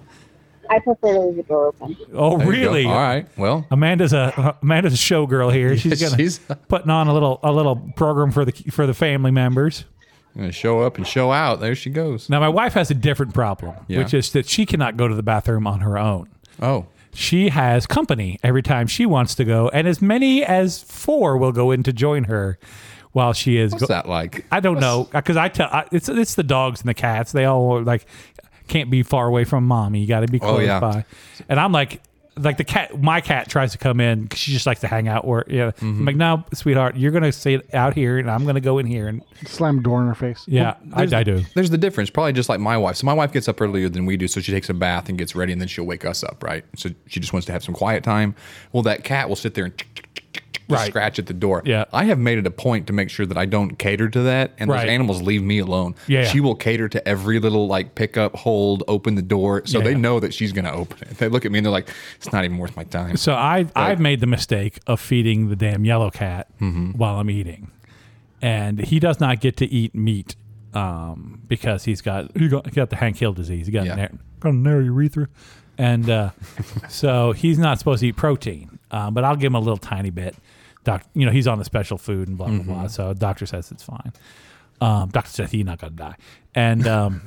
I prefer to leave the door open. Oh, There you go. really? All right. Well, Amanda's a Amanda's a showgirl here. She's gonna she's putting on a little a little program for the for the family members. gonna show up and show out. There she goes. Now, my wife has a different problem, Yeah. which is that she cannot go to the bathroom on her own. Oh, She has company every time she wants to go, and as many as four will go in to join her while she is. what's that like? I don't know because I tell I, it's it's the dogs and the cats. They all like can't be far away from mommy. You got to be close Oh, yeah. by. And I'm like. Like the cat, my cat tries to come in because she just likes to hang out. Or yeah, I'm like, no, sweetheart, you're gonna sit out here, and I'm gonna go in here, and Slam a door in her face. yeah, I, I do. There's the difference. Probably just like my wife. So my wife gets up earlier than we do, so she takes a bath and gets ready, and then she'll wake us up, right? So she just wants to have some quiet time. Well, that cat will sit there and just Right. scratch at the door. Yeah. I have made it a point to make sure that I don't cater to that, and Right. those animals leave me alone. Yeah. She will cater to every little like pick up, hold, open the door, so Yeah. they know that she's gonna open it. They look at me and they're like, "It's not even worth my time." So I I've made the mistake of feeding the damn yellow cat Mm-hmm. while I'm eating, and he does not get to eat meat um, because he's got he got, he got the Hank Hill disease. He got Yeah. a narrow, got a narrow urethra, and uh, so he's not supposed to eat protein. Uh, but I'll give him a little tiny bit. Doc, you know, he's on the special food and blah blah blah. So doctor says it's fine. Um, doctor says he's not gonna die, and um,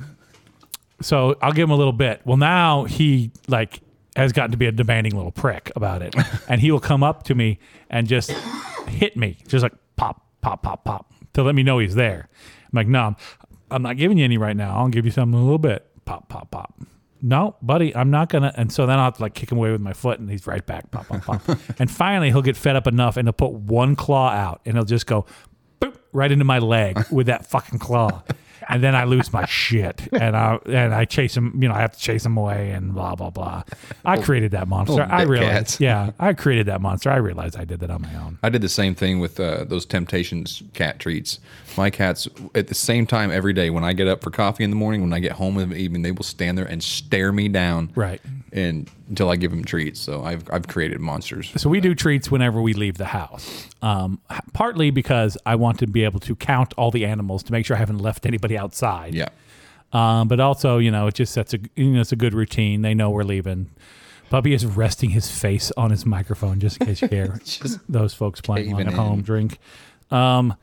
so I'll give him a little bit. Well, now he like has gotten to be a demanding little prick about it, and he will come up to me and just hit me, just like pop, pop, pop, pop, to let me know he's there. I'm like, no, I'm, I'm not giving you any right now. I'll give you something a little bit. Pop, pop, pop. No, buddy, I'm not gonna. And so then I'll have to like kick him away with my foot, and he's right back. Pop, pop, pop. And finally, he'll get fed up enough, and he'll put one claw out, and he'll just go boop, right into my leg with that fucking claw. And then I lose my shit, and I and I chase him. You know, I have to chase him away, and blah blah blah. I created that monster. little I dick realized, cats. yeah, I created that monster. I realized I did that on my own. I did the same thing with uh, those Temptations cat treats. My cats, at the same time every day, when I get up for coffee in the morning, when I get home in the evening, they will stand there and stare me down, Right. and until I give them treats. So I've I've created monsters. So we do treats whenever we leave the house. Um, h- partly because I want to be able to count all the animals to make sure I haven't left anybody outside. Yeah, Um, but also, you know, it just sets a you know it's a good routine. They know we're leaving. Bubby is resting his face on his microphone just in case you hear Just those folks playing along caving at home in. drink. Um,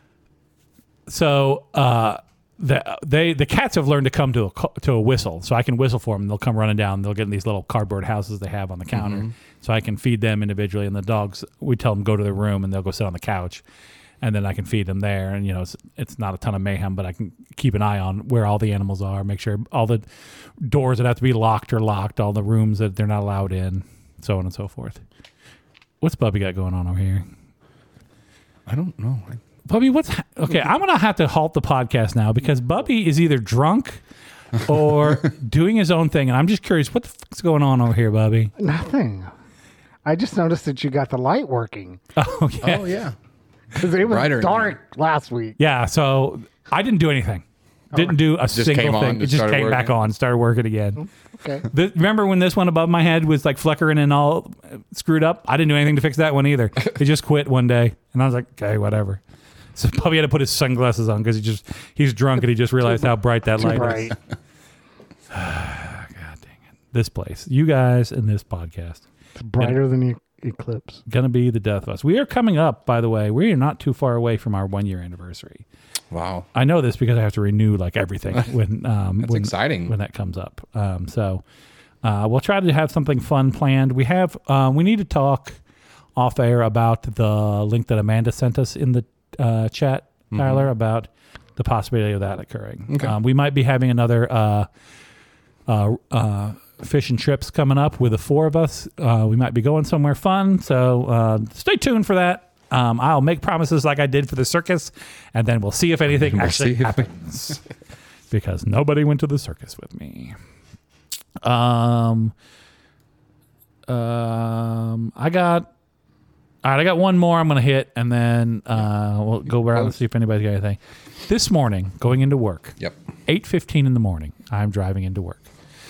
so uh, the they the cats have learned to come to a ca- to a whistle, so I can whistle for them. They'll come running down. They'll get in these little cardboard houses they have on the counter, Mm-hmm. so I can feed them individually. And the dogs, we tell them go to their room, and they'll go sit on the couch. And then I can feed them there, and you know it's, it's not a ton of mayhem, but I can keep an eye on where all the animals are, make sure all the doors that have to be locked are locked, all the rooms that they're not allowed in, so on and so forth. What's Bubby got going on over here? I don't know. I, Bubby, what's ha- okay? I'm gonna have to halt the podcast now because Bubby is either drunk or doing his own thing, and I'm just curious what the fuck's going on over here, Bubby. Nothing. I just noticed that you got the light working Oh yeah, oh yeah. because it was Brighter in dark last week. yeah. So I didn't do anything. Didn't do a single came on, thing. It just just started came back working? on, started working again. Okay. The, remember when this one above my head was like flickering and all uh, screwed up? I didn't do anything to fix that one either. It just quit one day, and I was like, okay, whatever. So Bubby had to put his sunglasses on because he just he's drunk and he just realized how bright that light is. Right. God dang it! This place, you guys, and this podcast, It's brighter than the eclipse. gonna be the death of us. We are coming up, by the way. We are not too far away from our one year anniversary. Wow. I know this because I have to renew like everything when um, That's when, exciting. when that comes up. Um, so uh, we'll try to have something fun planned. We have uh, we need to talk off air about the link that Amanda sent us in the uh, chat, Tyler, about the possibility of that occurring. Okay. Um, we might be having another uh, uh, uh, fish and trips coming up with the four of us. Uh, we might be going somewhere fun, so uh, stay tuned for that. Um, I'll make promises like I did for the circus, and then we'll see if anything We'll actually see if- happens. Because nobody went to the circus with me. Um, um, I got. All right, I got one more I'm going to hit, and then uh, we'll go around and see if anybody's got anything. This morning, going into work, Yep. eight fifteen in the morning, I'm driving into work.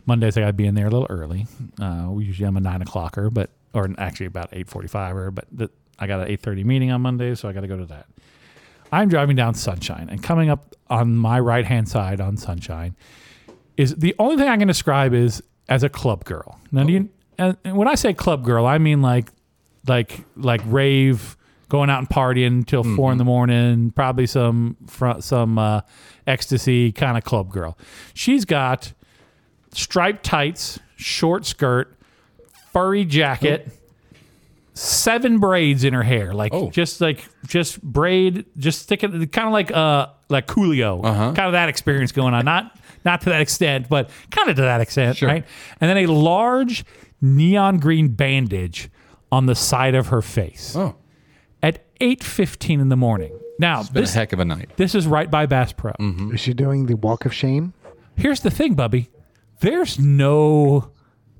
Mondays I got to be in there a little early. Uh, we usually I'm a nine o'clocker, but or actually about eight forty-five. But the, I got an eight thirty meeting on Mondays, so I got to go to that. I'm driving down Sunshine, and coming up on my right hand side on Sunshine is the only thing I can describe is as a club girl. Now, do you, and when I say club girl, I mean like like like rave, going out and partying till mm-hmm. four in the morning, probably some fr- some uh, ecstasy kind of club girl. She's got striped tights, short skirt, furry jacket, oh. seven braids in her hair, like oh. just like just braid, just sticking, kind of like uh like Coolio, uh-huh. kind of that experience going on. Not not to that extent, but kind of to that extent, sure. right? And then a large neon green bandage on the side of her face. Oh. At eight fifteen in the morning. Now, it's been this, a heck of a night. This is right by Bass Pro. Mm-hmm. Is she doing the walk of shame? Here's the thing, Bubby. There's no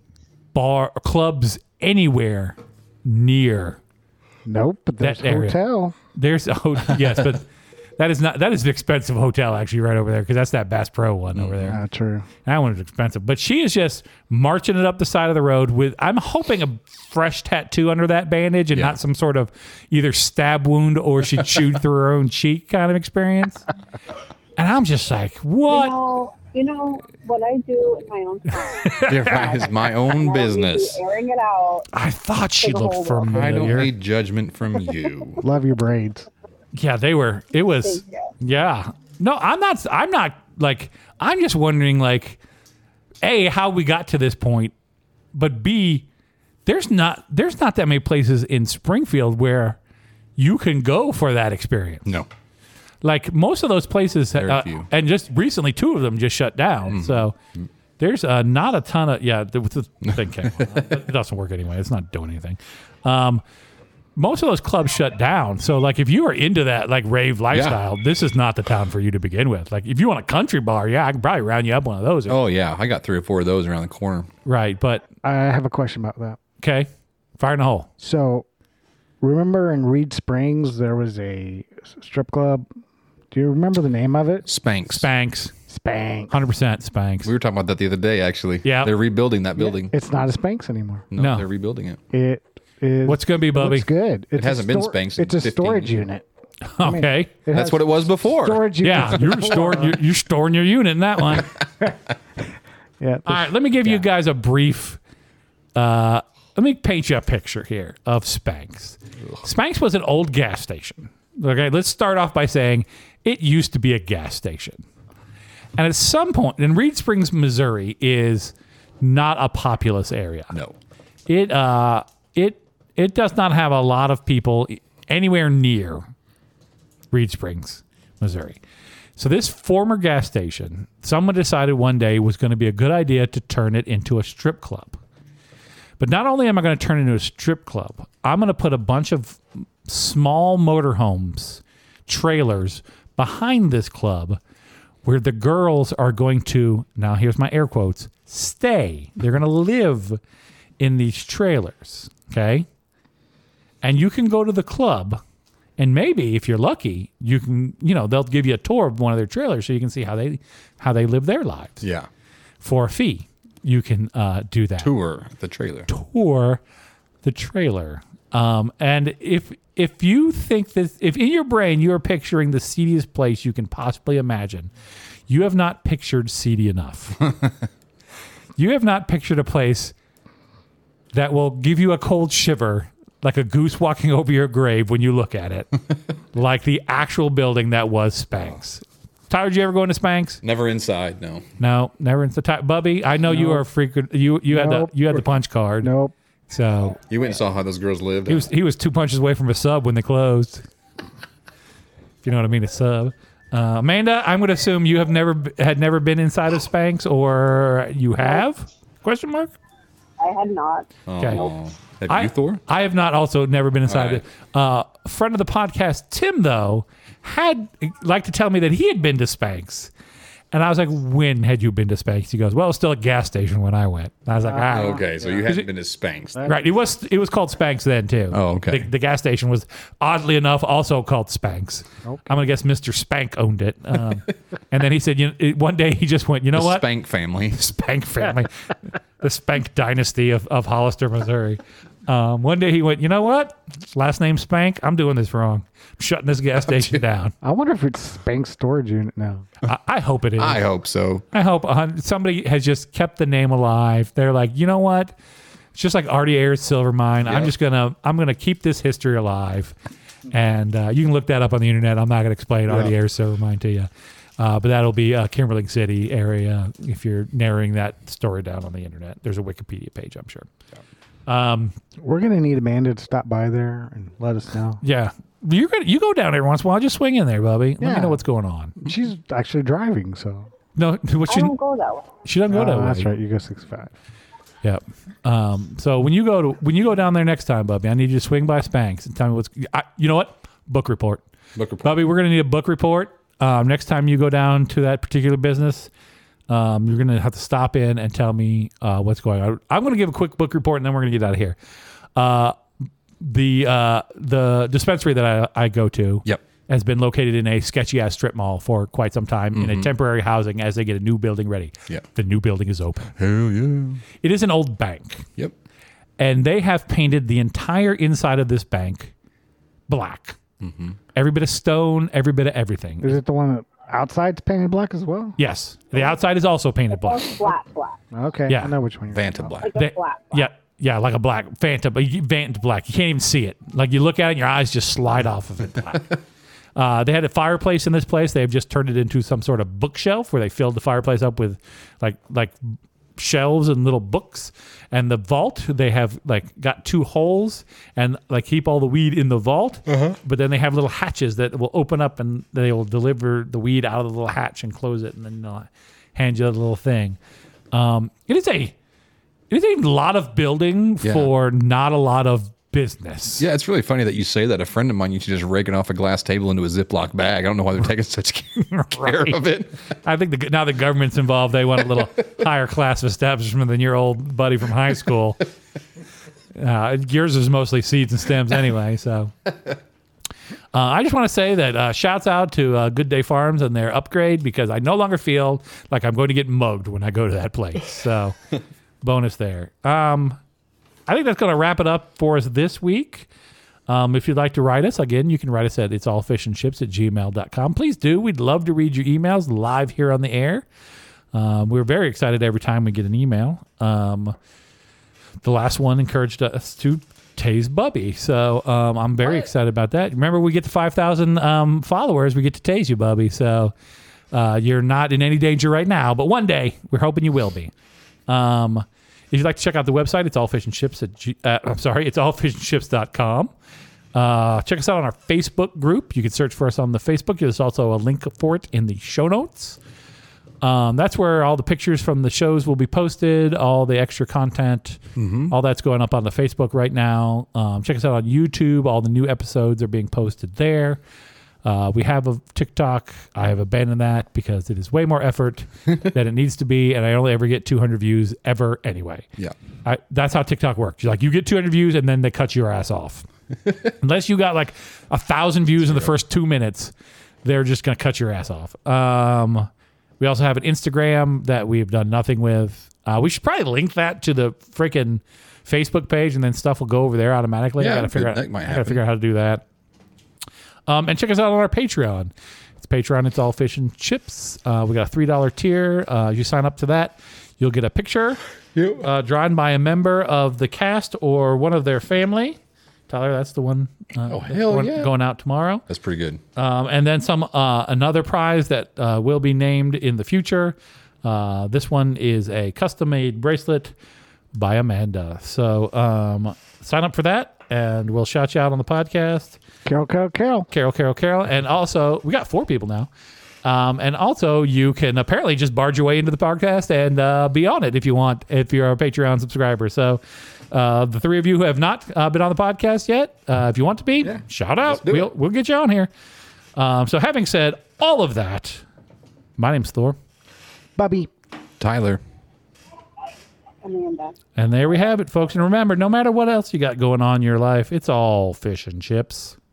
bar clubs anywhere near. Nope, but there's that a hotel. There's a hotel. Yes, but that is not. That is an expensive hotel actually, right over there, because that's that Bass Pro one over there. Not true. That one is expensive, but she is just marching it up the side of the road with. I'm hoping a fresh tattoo under that bandage and yeah. not some sort of either stab wound or she chewed through her own cheek kind of experience. And I'm just like, what? You know, you know what I do in my own time. That is my own business. Airing it out. I thought she looked familiar. I don't need judgment from you. Love your braids. Yeah, they were. It was. Yeah. No, I'm not. I'm not like. I'm just wondering, like, A, how we got to this point, but B, there's not. There's not that many places in Springfield where you can go for that experience. No. Like most of those places, uh, and just recently, two of them just shut down. Mm-hmm. So there's uh, not a ton of yeah. The, the thing came on. It doesn't work anyway. It's not doing anything. Um, most of those clubs shut down. So like, if you are into that like rave lifestyle, yeah. this is not the town for you to begin with. Like, if you want a country bar, yeah, I can probably round you up one of those. Oh yeah, I got three or four of those around the corner. Right, but I have a question about that. Okay, fire in the hole. So, remember in Reed Springs there was a strip club. Do you remember the name of it? Spanx. Spanx. Spanx. one hundred percent Spanx. We were talking about that the other day, actually. Yeah. They're rebuilding that building. Yeah, it's not a Spanx anymore. No, no. they're rebuilding it. It is. What's going to be, Bubby? It's good. It's it hasn't been sto- Spanx in It's a fifteen storage years. unit. Okay. I mean, That's what it was before. Storage unit. Yeah, you're storing, you're, you're storing your unit in that one. Yeah. All right, let me give yeah. you guys a brief, uh, let me paint you a picture here of Spanx. Ugh. Spanx was an old gas station. Okay, let's start off by saying it used to be a gas station. And at some point, and Reed Springs, Missouri is not a populous area. No. It uh it it does not have a lot of people anywhere near Reed Springs, Missouri. So this former gas station, someone decided one day was going to be a good idea to turn it into a strip club. But not only am I going to turn it into a strip club, I'm going to put a bunch of small motorhomes, trailers behind this club where the girls are going to, now here's my air quotes, stay. They're going to live in these trailers, okay? And you can go to the club, and maybe if you're lucky, you can, you know, they'll give you a tour of one of their trailers so you can see how they how they live their lives. Yeah. For a fee, you can uh, do that. Tour the trailer. Tour the trailer. Um, and if if you think that, if in your brain you are picturing the seediest place you can possibly imagine, you have not pictured seedy enough. You have not pictured a place that will give you a cold shiver, like a goose walking over your grave when you look at it, like the actual building that was Spanx. Tyler, did you ever go into Spanx? Never inside, no. No, never inside. Bubby, I know nope. you are a frequent. You you had nope. the you had the punch card. Nope. So you went and saw how those girls lived. He was he was two punches away from a sub when they closed. If you know what I mean, a sub. Uh, Amanda, I'm going to assume you have never had never been inside of Spanx, or you have? Question mark. I had not. Okay. Oh. Have I, you, Thor? I have not also never been inside right. it. Uh, a friend of the podcast, Tim, though, had like to tell me that he had been to Spanx. And I was like, when had you been to Spanx? He goes, well, it was still a gas station when I went. And I was like, ah. Okay, so you hadn't been to Spanx. Right. It was it was called Spanx then, too. Oh, okay. The, the gas station was, oddly enough, also called Spanx. Okay. I'm going to guess Mister Spank owned it. Um, and then he said, you know, it, one day he just went, you know The what? Spank family. Spank family. The Spank dynasty of, of Hollister, Missouri. Um, one day he went, you know what? Last name Spank. I'm doing this wrong. I'm shutting this gas station down. I wonder if it's Spank's storage unit now. I, I hope it is. I hope so. I hope uh, somebody has just kept the name alive. They're like, you know what? It's just like Artie Ayers Silvermine. I'm Yep. just gonna, I'm gonna keep this history alive, and uh, you can look that up on the internet. I'm not gonna explain Artie Yep. Ayers Silvermine to you, uh, but that'll be uh, Kimberling City area if you're narrowing that story down on the internet. There's a Wikipedia page, I'm sure. Um, We're gonna need Amanda to stop by there and let us know. yeah, you're gonna you go down there once in a while. Just swing in there, Bubby. Let me Yeah. know what's going on. She's actually driving, so. No, what I she don't go that way. she doesn't go Oh, that way. that's right. You go six five. Yep. Um, so when you go to when you go down there next time, Bubby, I need you to swing by Spanx and tell me what's. I, you know what? Book report, Book report. Bubby. We're gonna need a book report um, next time you go down to that particular business. Um, you're gonna have to stop in and tell me uh, what's going on. I'm gonna give a quick book report and then we're gonna get out of here. Uh, the uh, the dispensary that I, I go to. Yep. Has been located in a sketchy ass strip mall for quite some time in a temporary housing as they get a new building ready. Yep. The new building is open. Hell yeah. It is an old bank. Yep. And they have painted the entire inside of this bank black. Every bit of stone, every bit of everything. Is it the one that outside's painted black as well? Yes. The outside is also painted black. Or flat, flat. Okay. Yeah. I know which one you're Vanta talking Black. Like a They- flat, flat. Yeah. Yeah, like a black Fanta, but you, Fanta black. You can't even see it. Like you look at it and your eyes just slide off of it black. Uh, they had a fireplace in this place. They've just turned it into some sort of bookshelf where they filled the fireplace up with like like shelves and little books. And the vault, they have like got two holes and like keep all the weed in the vault. But then they have little hatches that will open up and they will deliver the weed out of the little hatch and close it and then they'll hand you the little thing. Um, it is a it is a lot of building Yeah. for not a lot of business. Yeah, it's really funny that you say that. A friend of mine used to just rake it off a glass table into a Ziploc bag. I don't know why they're taking such care Right. of it. I think the, now the government's involved, they want a little higher class of establishment than your old buddy from high school. Uh, yours is mostly seeds and stems anyway. So uh, I just want to say that uh, shouts out to uh, Good Day Farms and their upgrade because I no longer feel like I'm going to get mugged when I go to that place. So bonus there. Um, I think that's going to wrap it up for us this week. Um, if you'd like to write us, again, you can write us at it's all fish and chips at gmail dot com. Please do. We'd love to read your emails live here on the air. Um, we're very excited every time we get an email. Um, the last one encouraged us to tase Bubby. So um, I'm very excited about that. Remember, we get to five thousand um, followers, we get to tase you, Bubby. So uh, you're not in any danger right now, but one day we're hoping you will be. Um, if you'd like to check out the website, it's all fish and chips at G- uh, I'm sorry, it's all fish and chips dot com. Uh, check us out on our Facebook group. You can search for us on the Facebook. There's also a link for it in the show notes. Um, that's where all the pictures from the shows will be posted, all the extra content, all that's going up on the Facebook right now. Um, check us out on YouTube. All the new episodes are being posted there. Uh, we have a TikTok. I have abandoned that because it is way more effort than it needs to be, and I only ever get two hundred views ever anyway. Yeah. I, that's how TikTok works. You're like, you get two hundred views, and then they cut your ass off. Unless you got like a thousand views in the first two minutes, they're just going to cut your ass off. Um, we also have an Instagram that we've done nothing with. Uh, we should probably link that to the freaking Facebook page, and then stuff will go over there automatically. Yeah, I got to figure out. that might I got to happen. figure out how to do that. Um, and check us out on our Patreon. It's Patreon. It's all fish and chips. Uh, we got a three dollar tier. Uh, you sign up to that, you'll get a picture uh, drawn by a member of the cast or one of their family. Tyler, that's the one. Uh, Oh, that's hell the one yeah. Going out tomorrow. That's pretty good. Um, and then some uh, another prize that uh, will be named in the future. Uh, this one is a custom made bracelet by Amanda. So um, sign up for that, and we'll shout you out on the podcast. Carol, Carol, Carol. Carol, Carol, Carol. And also, we got four people now. Um, and also, you can apparently just barge your way into the podcast and uh, be on it if you want, if you're a Patreon subscriber. So, uh, the three of you who have not uh, been on the podcast yet, uh, if you want to be, shout out. do We'll, it. we'll get you on here. Um, so, having said all of that, my name's Thor. Bubby. Tyler. Amanda. And there we have it, folks. And remember, no matter what else you got going on in your life, it's all fish and chips.